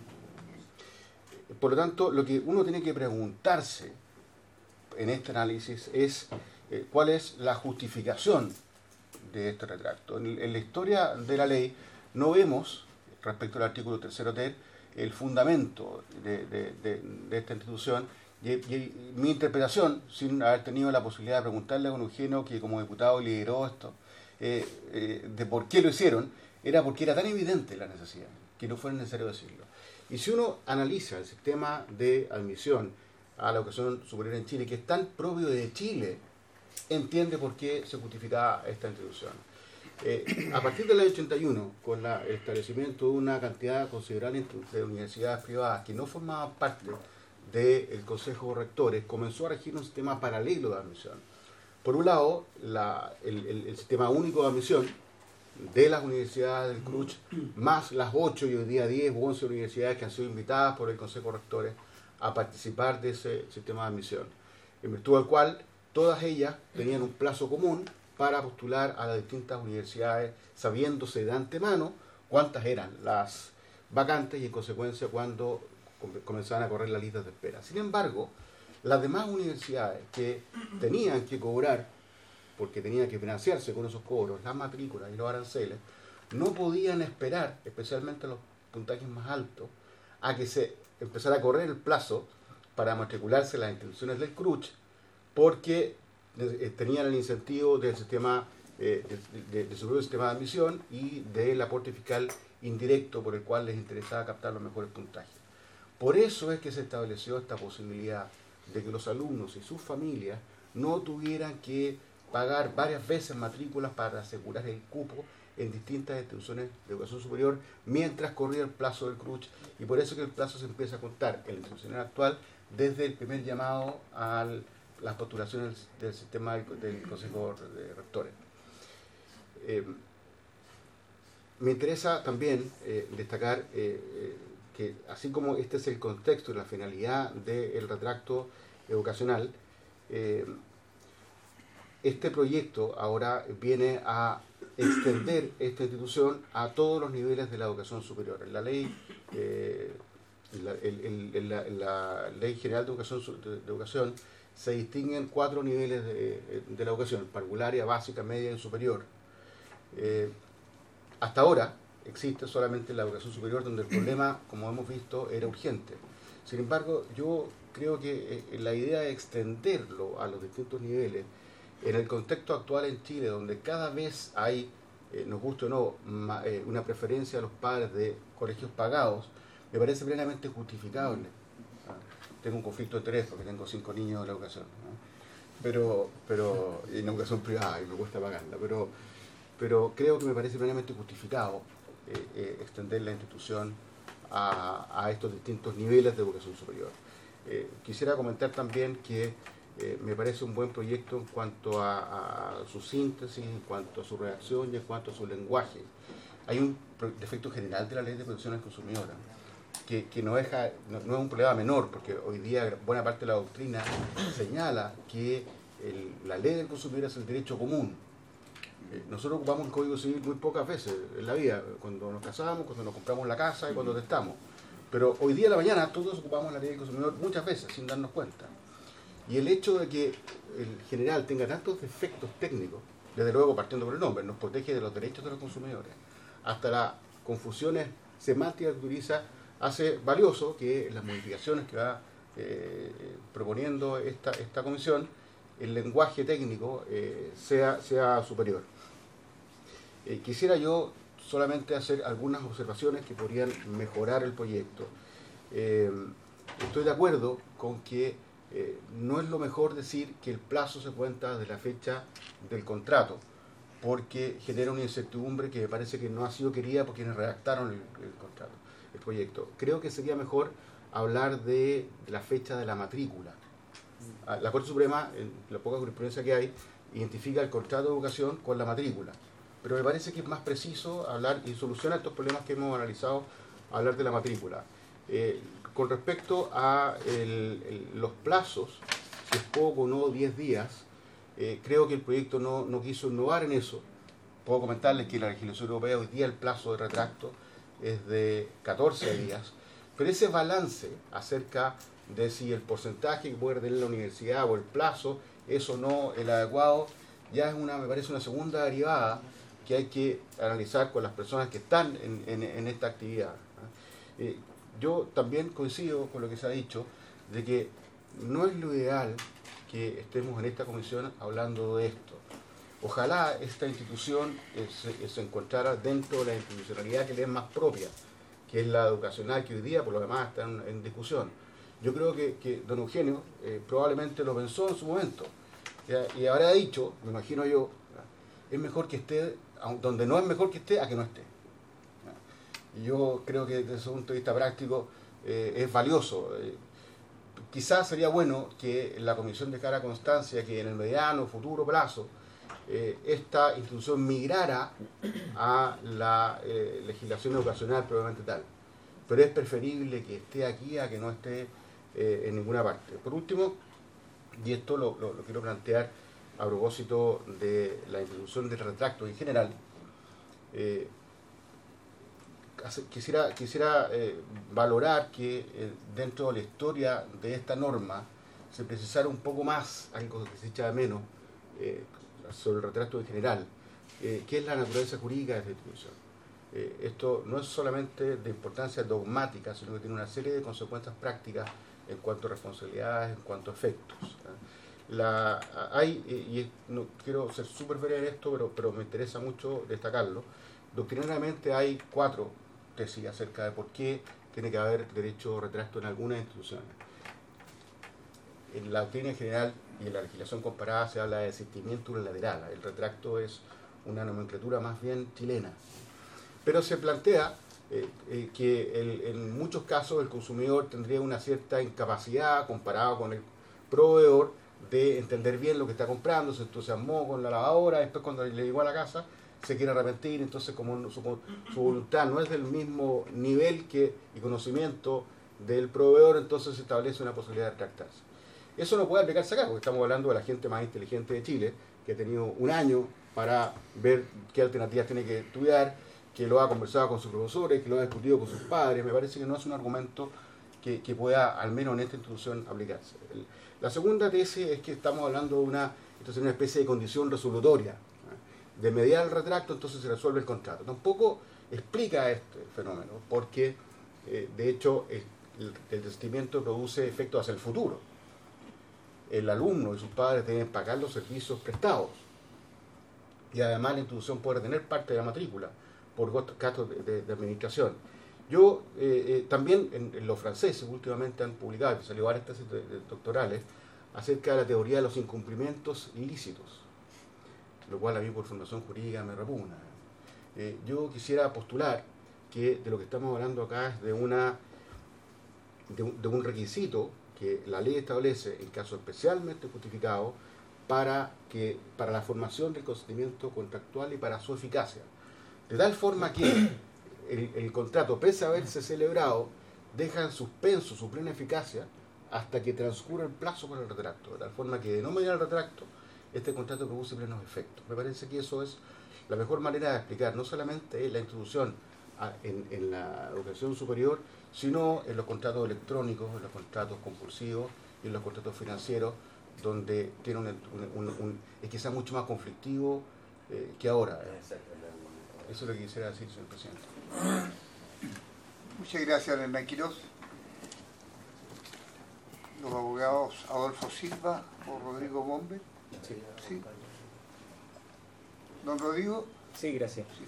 Por lo tanto, lo que uno tiene que preguntarse en este análisis es cuál es la justificación de este retracto. En la historia de la ley no vemos, respecto al artículo 3º ter, el fundamento de esta institución, y mi interpretación, sin haber tenido la posibilidad de preguntarle a don Eugenio, que como diputado lideró esto, de por qué lo hicieron, era porque era tan evidente la necesidad, que no fue necesario decirlo. Y si uno analiza el sistema de admisión a la educación superior en Chile, que es tan propio de Chile, entiende por qué se justificaba esta institución. A partir del año 81, con el establecimiento de una cantidad considerable de universidades privadas que no formaban parte del Consejo de Rectores, comenzó a regir un sistema paralelo de admisión. Por un lado, el sistema único de admisión, de las universidades del CRUCH, más las 8 y hoy día 10 u 11 universidades que han sido invitadas por el Consejo de Rectores a participar de ese sistema de admisión, en virtud del cual todas ellas tenían un plazo común para postular a las distintas universidades, sabiéndose de antemano cuántas eran las vacantes y en consecuencia cuándo comenzaban a correr las listas de espera. Sin embargo, las demás universidades que tenían que cobrar, porque tenían que financiarse con esos cobros, las matrículas y los aranceles, no podían esperar, especialmente los puntajes más altos, a que se empezara a correr el plazo para matricularse en las instituciones del CRUCH, porque tenían el incentivo del sistema de su propio sistema de admisión y del aporte fiscal indirecto por el cual les interesaba captar los mejores puntajes. Por eso es que se estableció esta posibilidad de que los alumnos y sus familias no tuvieran que pagar varias veces matrículas para asegurar el cupo en distintas instituciones de educación superior mientras corría el plazo del CRUCH, y por eso que el plazo se empieza a contar en la institucional actual desde el primer llamado a las postulaciones del sistema del Consejo de Rectores. Me interesa también destacar que así como este es el contexto y la finalidad del retracto educacional, este proyecto ahora viene a extender esta institución a todos los niveles de la educación superior. En la ley, la Ley General de Educación se distinguen 4 niveles de la educación: parvularia, básica, media y superior. Hasta ahora existe solamente la educación superior, donde el problema, como hemos visto, era urgente. Sin embargo, yo creo que la idea de extenderlo a los distintos niveles, en el contexto actual en Chile, donde cada vez hay, nos guste o no, una preferencia a los padres de colegios pagados, me parece plenamente justificable. Tengo un conflicto de interés porque tengo 5 niños en la educación, ¿no? pero en educación privada y me cuesta pagarla, pero creo que me parece plenamente justificado extender la institución a estos distintos niveles de educación superior. Quisiera comentar también que me parece un buen proyecto en cuanto a su síntesis, en cuanto a su redacción y en cuanto a su lenguaje. Hay un defecto general de la Ley de Protección al Consumidor que no es un problema menor, porque hoy día buena parte de la doctrina señala que la ley del consumidor es el derecho común. Nosotros ocupamos el Código Civil muy pocas veces en la vida, cuando nos casamos, cuando nos compramos la casa y cuando testamos. Pero hoy día en la mañana todos ocupamos la ley del consumidor muchas veces sin darnos cuenta. Y el hecho de que el general tenga tantos defectos técnicos, desde luego partiendo por el nombre, nos protege de los derechos de los consumidores, hasta las confusiones semánticas que utiliza, hace valioso que las modificaciones que va proponiendo esta comisión, el lenguaje técnico sea superior. Quisiera yo solamente hacer algunas observaciones que podrían mejorar el proyecto. Estoy de acuerdo con que no es lo mejor decir que el plazo se cuenta de la fecha del contrato, porque genera una incertidumbre que me parece que no ha sido querida por quienes redactaron el contrato, el proyecto. Creo que sería mejor hablar de la fecha de la matrícula. La Corte Suprema, en la poca jurisprudencia que hay, identifica el contrato de educación con la matrícula, pero me parece que es más preciso hablar y solucionar estos problemas que hemos analizado, hablar de la matrícula. Con respecto a los plazos, si es poco o no 10 días, creo que el proyecto no quiso innovar en eso. Puedo comentarles que la legislación europea hoy día el plazo de retracto es de 14 días, pero ese balance acerca de si el porcentaje que puede tener la universidad o el plazo es o no el adecuado, ya es me parece una segunda derivada que hay que analizar con las personas que están en esta actividad. Yo también coincido con lo que se ha dicho, de que no es lo ideal que estemos en esta comisión hablando de esto. Ojalá esta institución se encontrara dentro de la institucionalidad que le es más propia, que es la educacional, que hoy día por lo demás está en discusión. Yo creo que don Eugenio probablemente lo pensó en su momento y habrá dicho, me imagino yo, es mejor que esté donde no es mejor que esté a que no esté. Y yo creo que desde ese punto de vista práctico es valioso. Quizás sería bueno que la comisión dejara constancia que en el mediano, futuro plazo, esta institución migrara a la legislación educacional probablemente tal. Pero es preferible que esté aquí a que no esté en ninguna parte. Por último, y esto lo quiero plantear a propósito de la introducción del retracto en general, quisiera valorar que dentro de la historia de esta norma se precisara un poco más, algo que se echa de menos, sobre el retracto en general, que es la naturaleza jurídica de esta institución. Esto no es solamente de importancia dogmática, sino que tiene una serie de consecuencias prácticas en cuanto a responsabilidades, en cuanto a efectos. No quiero ser súper breve en esto, pero me interesa mucho destacarlo. Doctrinariamente hay 4 tesis acerca de por qué tiene que haber derecho a retracto en algunas instituciones. En la doctrina en general y en la legislación comparada se habla de desistimiento unilateral. El retracto es una nomenclatura más bien chilena. Pero se plantea que en muchos casos el consumidor tendría una cierta incapacidad comparado con el proveedor de entender bien lo que está comprando, se entusiasmó con la lavadora, después cuando le llegó a la casa se quiere arrepentir, entonces como su voluntad no es del mismo nivel y conocimiento del proveedor, entonces se establece una posibilidad de retractarse. Eso no puede aplicarse acá, porque estamos hablando de la gente más inteligente de Chile, que ha tenido un año para ver qué alternativas tiene que estudiar, que lo ha conversado con sus profesores, que lo ha discutido con sus padres. Me parece que no es un argumento que pueda, al menos en esta institución, aplicarse. La segunda tesis es que estamos hablando de una especie de condición resolutoria. De mediar el retracto, entonces se resuelve el contrato. Tampoco explica este fenómeno, porque de hecho el desistimiento produce efectos hacia el futuro. El alumno y sus padres deben pagar los servicios prestados. Y además la institución puede retener parte de la matrícula por gastos de administración. Yo también en los franceses últimamente han publicado, salió varias tesis doctorales, acerca de la teoría de los incumplimientos ilícitos, lo cual a mí por formación jurídica me repugna. Yo quisiera postular que de lo que estamos hablando acá es de un requisito que la ley establece en caso especialmente justificado para la formación del consentimiento contractual y para su eficacia. De tal forma que el contrato, pese a haberse celebrado, deja en suspenso su plena eficacia hasta que transcurra el plazo para el retracto. De tal forma que de no mediar el retracto, este contrato produce plenos efectos. Me parece que eso es la mejor manera de explicar no solamente la introducción en la educación superior, sino en los contratos electrónicos, en los contratos compulsivos y en los contratos financieros, donde tiene es quizás mucho más conflictivo que ahora. Eso es lo que quisiera decir, señor presidente. Muchas gracias, Hernán Quiroz. Los abogados Adolfo Silva o Rodrigo Momber. Sí. Don Rodrigo. Sí, gracias. Sí.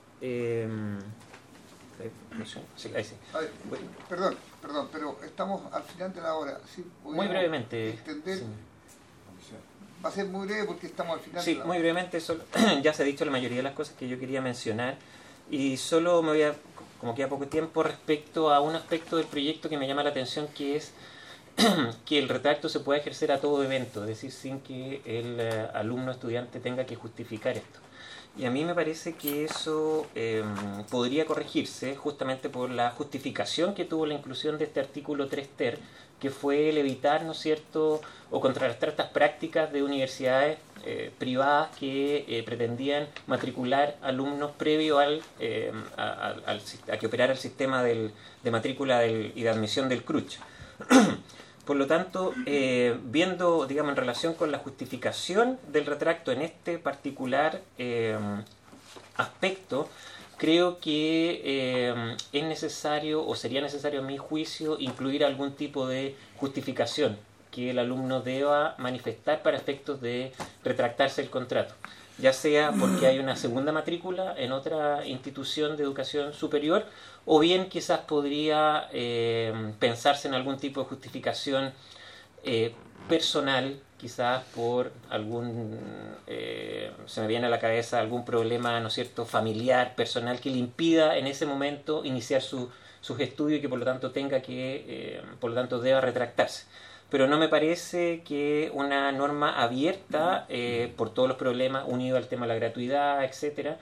Sí, ahí sí. A ver, perdón, pero estamos al final de la hora. ¿Sí? Muy brevemente. Extender. Sí. Va a ser muy breve porque estamos al final. Sí, muy brevemente. Ya se ha dicho la mayoría de las cosas que yo quería mencionar y solo me voy a, como queda poco tiempo, respecto a un aspecto del proyecto que me llama la atención, que es que el retracto se pueda ejercer a todo evento, es decir, sin que el alumno estudiante tenga que justificar esto. Y a mí me parece que eso podría corregirse justamente por la justificación que tuvo la inclusión de este artículo 3 ter, que fue el evitar, ¿no es cierto?, o contrarrestar estas prácticas de universidades privadas que pretendían matricular alumnos previo a que operara el sistema de matrícula y de admisión del CRUCH. Por lo tanto, viendo, digamos, en relación con la justificación del retracto en este particular aspecto, creo que es necesario, o sería necesario a mi juicio, incluir algún tipo de justificación que el alumno deba manifestar para efectos de retractarse el contrato, ya sea porque hay una segunda matrícula en otra institución de educación superior, o bien quizás podría pensarse en algún tipo de justificación personal, quizás por algún, se me viene a la cabeza algún problema, ¿no es cierto?, familiar, personal, que le impida en ese momento iniciar sus estudios y que por lo tanto deba retractarse. pero no me parece que una norma abierta por todos los problemas unido al tema de la gratuidad, etcétera,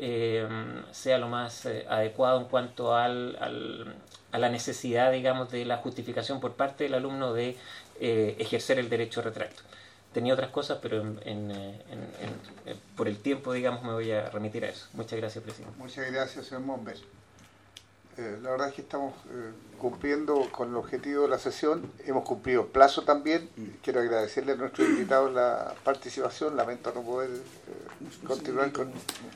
sea lo más adecuado en cuanto a la necesidad, digamos, de la justificación por parte del alumno de ejercer el derecho a retracto. Tenía otras cosas, pero por el tiempo, digamos, me voy a remitir a eso. Muchas gracias, presidente. Muchas gracias, señor Momber. La verdad es que estamos cumpliendo con el objetivo de la sesión. Hemos cumplido el plazo también. Quiero agradecerle a nuestros invitados la participación. Lamento no poder continuar con...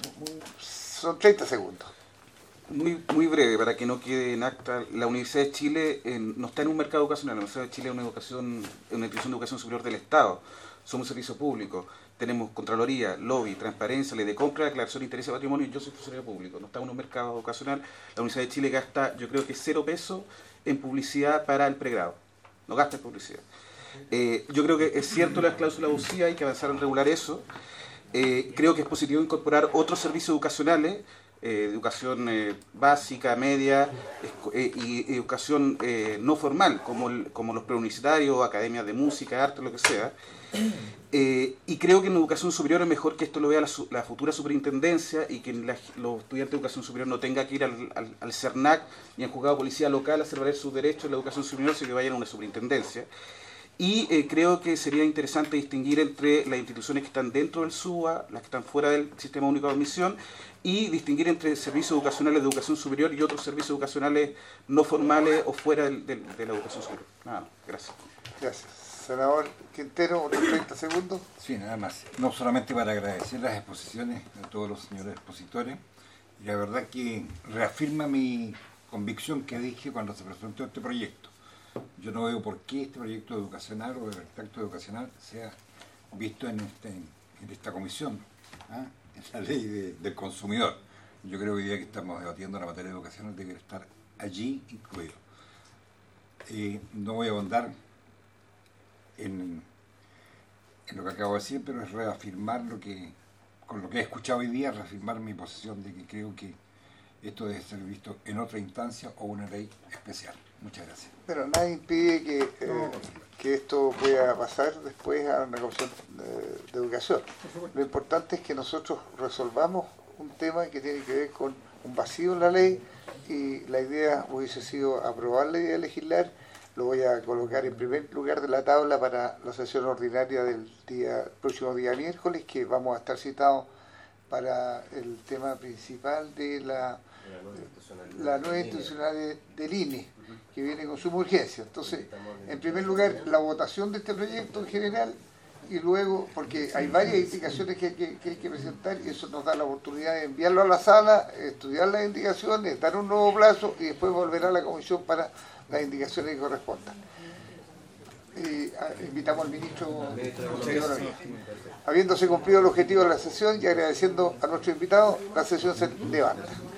Son 30 segundos. Muy breve, para que no quede en acta. La Universidad de Chile no está en un mercado educacional. La Universidad de Chile es una institución de educación superior del Estado. Somos un servicio público. Tenemos Contraloría, lobby, transparencia, ley de compra, declaración de interés de patrimonio. Yo soy funcionario público. No está en un mercado educacional. La Universidad de Chile gasta, yo creo que 0 pesos en publicidad para el pregrado. No gasta en publicidad. Yo creo que es cierto las cláusulas abusivas, hay que avanzar en regular eso. Creo que es positivo incorporar otros servicios educacionales, educación básica, media y educación no formal, como los preuniversitarios, academias de música, arte, lo que sea. Y creo que en educación superior es mejor que esto lo vea la futura superintendencia y que los estudiantes de educación superior no tengan que ir al CERNAC ni al juzgado de policía local a hacer valer sus derechos en la educación superior, sino que vayan a una superintendencia. Y creo que sería interesante distinguir entre las instituciones que están dentro del SUA, las que están fuera del Sistema Único de Admisión, y distinguir entre servicios educacionales de educación superior y otros servicios educacionales no formales o fuera de la educación superior. Nada más. Gracias. Gracias. Senador Quintero, otros 30 segundos. Sí, nada más. No solamente para agradecer las exposiciones de todos los señores expositores, y la verdad que reafirma mi convicción que dije cuando se presentó este proyecto. Yo no veo por qué este proyecto educacional o de retracto educacional sea visto en esta comisión, ¿ah? En la ley del consumidor. Yo creo que hoy día que estamos debatiendo la materia educacional debe estar allí incluido. No voy a ahondar en lo que acabo de decir, pero es reafirmar con lo que he escuchado hoy día, reafirmar mi posición de que creo que esto debe ser visto en otra instancia o una ley especial. Muchas gracias. Pero nadie impide que esto pueda pasar después a una comisión de educación. Lo importante es que nosotros resolvamos un tema que tiene que ver con un vacío en la ley, y la idea hubiese sido aprobar la idea de legislar. Lo voy a colocar en primer lugar de la tabla para la sesión ordinaria del próximo día miércoles, que vamos a estar citados para el tema principal de la nueva institucionalidad del INE, que viene con suma urgencia. Entonces, en primer lugar, la votación de este proyecto en general, y luego, porque hay varias indicaciones que hay que presentar, y eso nos da la oportunidad de enviarlo a la sala, estudiar las indicaciones, dar un nuevo plazo, y después volver a la comisión para las indicaciones que correspondan. Invitamos al ministro de Economía. Habiéndose cumplido el objetivo de la sesión y agradeciendo a nuestros invitados, la sesión se levanta.